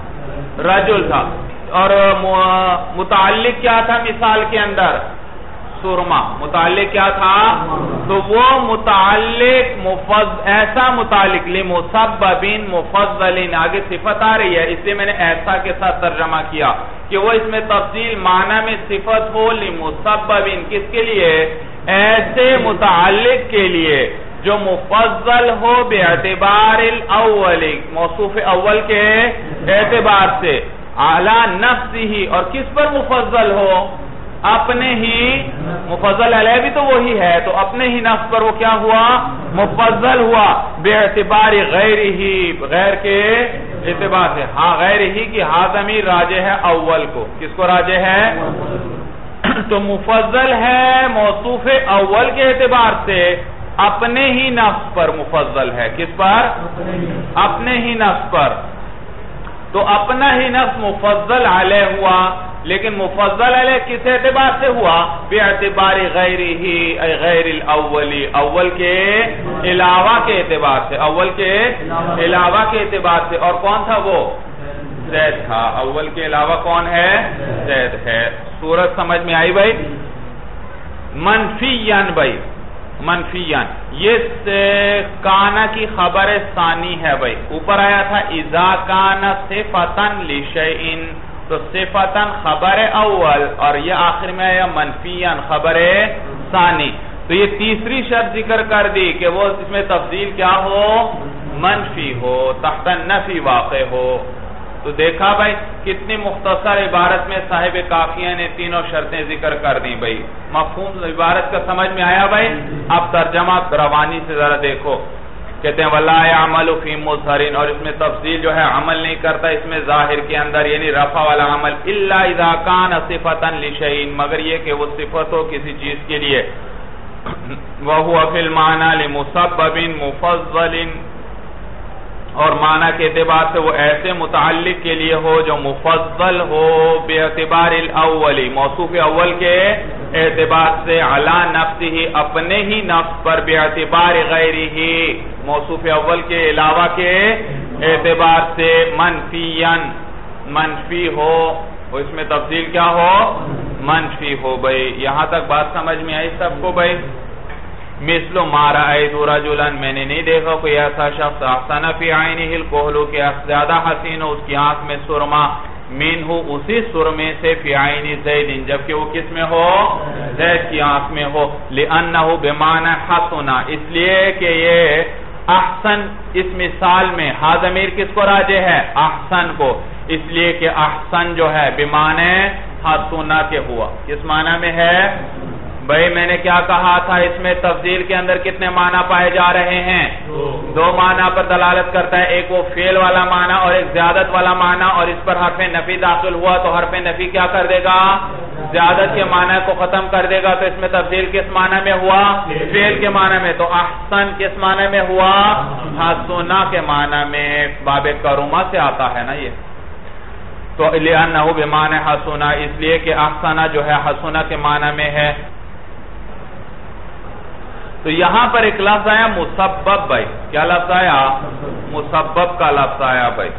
رجل تھا. اور متعلق کیا تھا مثال کے اندر؟ سرما. متعلق کیا تھا؟ تو وہ متعلق مفضل ایسا متعلق لمسبب مفضل آگے صفت آ رہی ہے اس لیے میں نے ایسا کے ساتھ ترجمہ کیا کہ وہ اس میں تفضیل معنی میں صفت ہو لمسبب کس کے لیے؟ ایسے متعلق کے لیے جو مفضل ہو باعتبار الاول موصوف اول کے اعتبار سے اعلی نفسہ اور کس پر مفضل ہو؟ اپنے ہی. مفضل علیہ بھی تو وہی ہے تو اپنے ہی نفس پر وہ کیا ہوا؟ مفضل ہوا باعتبار غیر ہی غیر کے اعتبار سے. ہاں غیر ہی کی ہاں ضمیر راجع ہے اول کو. کس کو راجع ہے؟ تو مفضل ہے موصوف اول کے اعتبار سے اپنے ہی نفس پر مفضل ہے. کس پر؟ اپنے ہی نفس پر. تو اپنا ہی نفس مفضل علیہ ہوا لیکن مفضل علیہ کس اعتبار سے ہوا؟ باعتبار غیر ہی ای غیر الاولی اول کے علاوہ کے اعتبار سے. اول کے علاوہ کے اعتبار سے. اور کون تھا وہ؟ زید تھا. اول کے علاوہ کون ہے؟ زید ہے. صورت سمجھ میں آئی بھائی؟ منفیان بھائی منفیان یہ کانا کی خبر ثانی ہے بھائی. اوپر آیا تھا اذا کان صفتا لشیء تو صفتاً خبر اول اور یہ آخر میں آیا منفیاً خبر ثانی. تو یہ تیسری شرط ذکر کر دی کہ وہ اس میں تفضیل کیا ہو؟ منفی ہو تحت النفی واقع ہو. تو دیکھا بھائی کتنی مختصر عبارت میں صاحب کافیہ نے تینوں شرطیں ذکر کر دی بھائی. مفہوم عبارت کا سمجھ میں آیا بھائی؟ اب ترجمہ روانی سے ذرا دیکھو. کہتے ہیں وَلَا يَعْمَلُ فِي مُظْهَرٍ اور اس میں تفضیل جو ہے عمل نہیں کرتا اس میں ظاہر کے اندر یعنی رفع والا عمل إِلَّا إِذَا كَانَ صِفَةً لِشَيْءٍ مگر یہ کہ وہ صفت ہو کسی چیز کے لیے. وَهُوَ فِي الْمَعْنَى لِمُسَبَّبٍ مُفَضَّلٍ اور معنی کے اعتبار سے وہ ایسے متعلق کے لیے ہو جو مفضل ہو باعتبار الاول موصوف اول کے اعتبار سے علی نفسہ اپنے ہی نفس پر باعتبار غیرہ موصوف اول کے علاوہ کے اعتبار سے منفیاً منفی ہو. اس میں تفضیل کیا ہو؟ منفی ہو بھائی. یہاں تک بات سمجھ میں آئی سب کو بھائی؟ مثل ما رأیت رجلا میں نے نہیں دیکھا کوئی ایسا شخص احسن فی عینہ الکحل کہ زیادہ حسین ہو اس کی آنکھ میں سرما منہ اسی سرمے سے فی عین زید جبکہ وہ کس میں ہو زید کی آنکھ میں ہو لأنہ بمعنی حسنا اس لیے کہ یہ احسن اس مثال میں ہا ضمیر کس کو راجع ہے احسن کو اس لیے کہ احسن جو ہے بمعنی حسنا کے ہوا کس معنی میں ہے بھئی میں نے کیا کہا تھا اس میں تفضیل کے اندر کتنے معنی پائے جا رہے ہیں دو معنی پر دلالت کرتا ہے ایک وہ فعل والا معنی اور ایک زیادت والا معنی اور اس پر حرف نفی داخل ہوا تو حرف نفی کیا کر دے گا زیادت کے معنی کو ختم کر دے گا تو اس میں تفضیل کس معنی میں ہوا فعل کے معنی میں تو احسن کس معنی میں ہوا حسنا کے معنی میں باب کرما سے آتا ہے نا یہ تو لأنہ بمعنی حسنا اس لیے کہ احسنا جو ہے حسنا کے معنی میں ہے تو یہاں پر ایک لفظ آیا مسبب بھائی کیا لفظ آیا مسبب کا لفظ آیا بھائی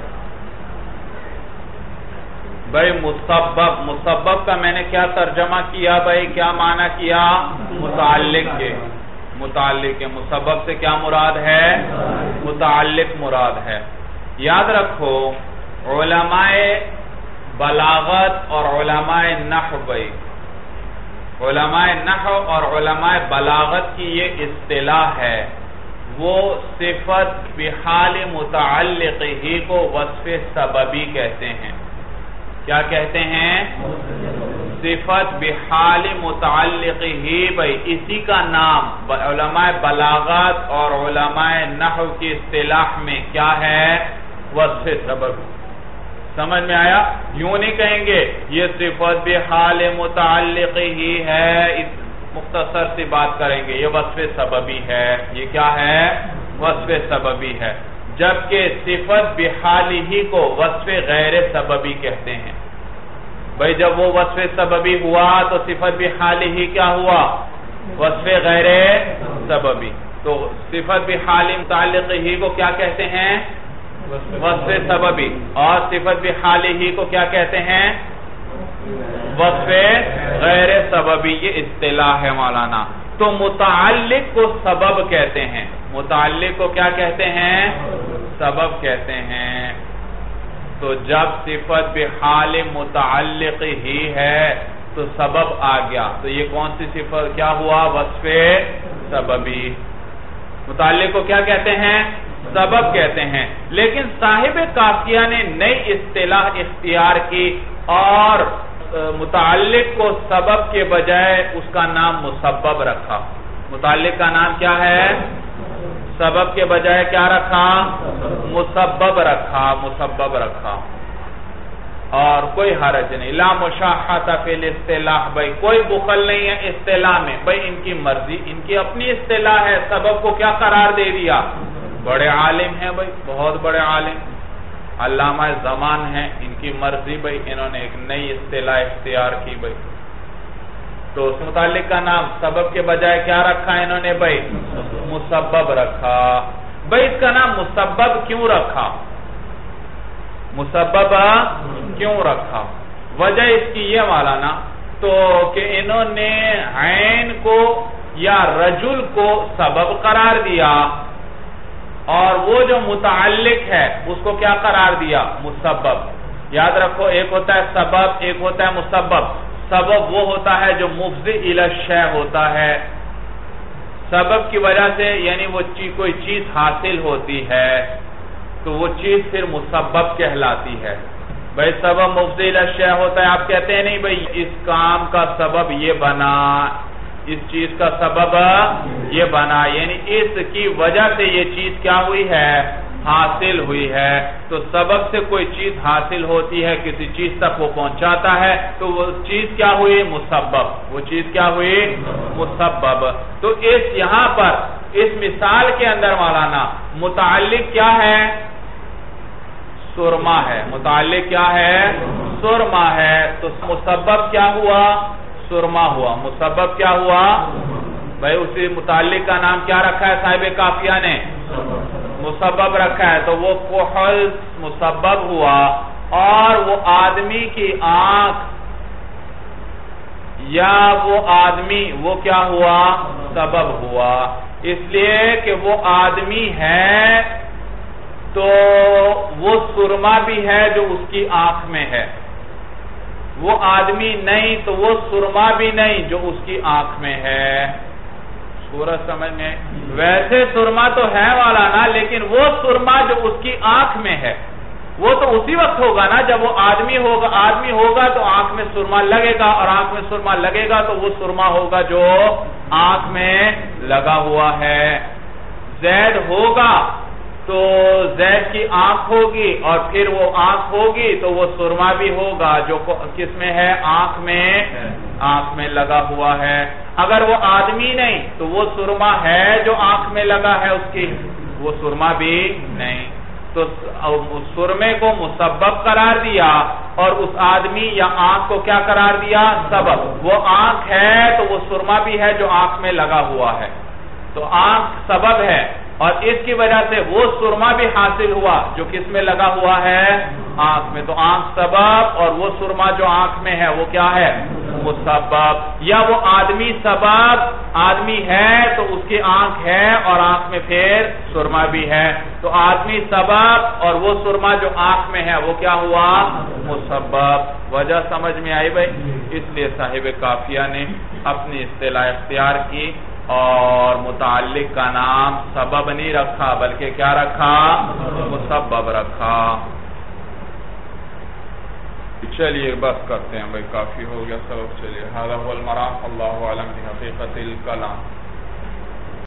بھائی مسبب مسبب کا میں نے کیا ترجمہ کیا بھائی کیا معنی کیا متعلق کے متعلق کے مسبب سے کیا مراد ہے متعلق مراد ہے یاد رکھو علماء بلاغت اور علماء نحو بھائی علماء نحو اور علماء بلاغت کی یہ اصطلاح ہے وہ صفت بحال متعلق ہی کو وصف سببی کہتے ہیں کیا کہتے ہیں صفت بحال متعلق ہی بھئی اسی کا نام علماء بلاغت اور علماء نحو کی اصطلاح میں کیا ہے وصف سبب سمجھ میں آیا یوں نہیں کہیں گے یہ صفت بحال متعلق ہی ہے مختصر سی بات کریں گے یہ وصف سببی ہے یہ کیا ہے وصف سببی ہے جبکہ صفت بحال ہی کو وصف غیر سببی کہتے ہیں بھئی جب وہ وصف سببی ہوا تو صفت بحال ہی کیا ہوا وصف غیر سببی تو صفت بحال متعلق ہی کو کیا کہتے ہیں وصف سببی اور صفت بحال ہی کو کیا کہتے ہیں وصف غیر سببی یہ اصطلاح ہے مولانا تو متعلق کو سبب کہتے ہیں متعلق کو کیا کہتے ہیں سبب کہتے ہیں تو جب صفت بحال متعلق ہی ہے تو سبب آ گیا تو یہ کون سی صفت کیا ہوا وصف سببی متعلق کو کیا کہتے ہیں سبب کہتے ہیں لیکن صاحب قافیہ نے نئی اصطلاح اختیار کی اور متعلق کو سبب کے بجائے اس کا نام مسبب رکھا متعلق کا نام کیا ہے سبب کے بجائے کیا رکھا مسبب رکھا مسبب رکھا اور کوئی حرج نہیں لا مشاحت فی الاصطلاح بھائی کوئی بخل نہیں ہے اصطلاح میں بھائی ان کی مرضی ان کی اپنی اصطلاح ہے سبب کو کیا قرار دے دیا بڑے عالم ہیں بھائی بہت بڑے عالم علامہ زمان ہیں ان کی مرضی بھائی انہوں نے ایک نئی اصطلاح اختیار کی بھائی تو اس متعلق کا نام سبب کے بجائے کیا رکھا انہوں نے بھائی مسبب رکھا بھائی اس کا نام مسبب کیوں رکھا مسبب کیوں رکھا وجہ اس کی یہ مولانا تو کہ انہوں نے عین کو یا رجل کو سبب قرار دیا اور وہ جو متعلق ہے اس کو کیا قرار دیا مسبب یاد رکھو ایک ہوتا ہے سبب ایک ہوتا ہے مسبب سبب وہ ہوتا ہے جو مفضی الی الشیء ہوتا ہے سبب کی وجہ سے یعنی وہ چیز کوئی چیز حاصل ہوتی ہے تو وہ چیز پھر مسبب کہلاتی ہے بھئی سبب مفضی الی الشیء ہوتا ہے آپ کہتے ہیں نہیں بھئی اس کام کا سبب یہ بنا اس چیز کا سبب یہ بنا یعنی اس کی وجہ سے یہ چیز کیا ہوئی ہے حاصل ہوئی ہے تو سبب سے کوئی چیز حاصل ہوتی ہے کسی چیز تک وہ پہنچاتا ہے تو وہ چیز کیا ہوئی مسبب وہ چیز کیا ہوئی مسبب تو اس یہاں پر اس مثال کے اندر مولانا متعلق کیا ہے سرما ہے متعلق کیا ہے سرما ہے تو مسبب کیا ہوا سرما ہوا مسبب کیا ہوا بھئی اسی متعلق کا نام کیا رکھا ہے صاحب قافیہ نے مسبب رکھا ہے تو وہ کحل مسبب ہوا اور وہ آدمی کی آنکھ یا وہ آدمی وہ کیا ہوا سبب ہوا، اس لیے کہ وہ آدمی ہے تو وہ سرما بھی ہے جو اس کی آنکھ میں ہے، وہ آدمی نہیں تو وہ سرما بھی نہیں جو اس کی آنکھ میں ہے۔ سورج سمجھ میں؟ ویسے سرما تو ہے والا نا، لیکن وہ سرما جو اس کی آنکھ میں ہے وہ تو اسی وقت ہوگا نا جب وہ آدمی ہوگا، آدمی ہوگا تو آنکھ میں سرما لگے گا، اور آنکھ میں سرما لگے گا تو وہ سرما ہوگا جو آنکھ میں لگا ہوا ہے۔ زید ہوگا تو زید کی آنکھ ہوگی، اور پھر وہ آنکھ ہوگی تو وہ سرما بھی ہوگا جو کس میں ہے؟ آنکھ میں آنکھ میں لگا ہوا ہے۔ اگر وہ آدمی نہیں تو وہ سرما ہے جو آنکھ میں لگا ہے اس کی، وہ سرما بھی نہیں، تو سرمے کو مسبب قرار دیا اور اس آدمی یا آنکھ کو کیا قرار دیا؟ سبب۔ وہ آنکھ ہے تو وہ سرما بھی ہے جو آنکھ میں لگا ہوا ہے، تو آنکھ سبب ہے، اور اس کی وجہ سے وہ سرما بھی حاصل ہوا جو کس میں لگا ہوا ہے؟ آنکھ میں۔ تو آنکھ سبب اور وہ سرما جو آنکھ میں ہے وہ کیا ہے؟ مسبب۔ یا وہ آدمی سبب، آدمی ہے تو اس کی آنکھ ہے اور آنکھ میں پھر سرما بھی ہے، تو آدمی سبب اور وہ سرما جو آنکھ میں ہے وہ کیا ہوا؟ مسبب۔ وجہ سمجھ میں آئی بھائی؟ اس لیے صاحب کافیہ نے اپنی اصطلاح اختیار کی اور متعلق کا نام سبب نہیں رکھا بلکہ کیا رکھا؟ مسبب رکھا۔ چلیے بس کرتے ہیں بھائی، کافی ہو گیا سبب۔ چلیے، هذا هو المرام، اللہ اعلم بحقیقت الکلام۔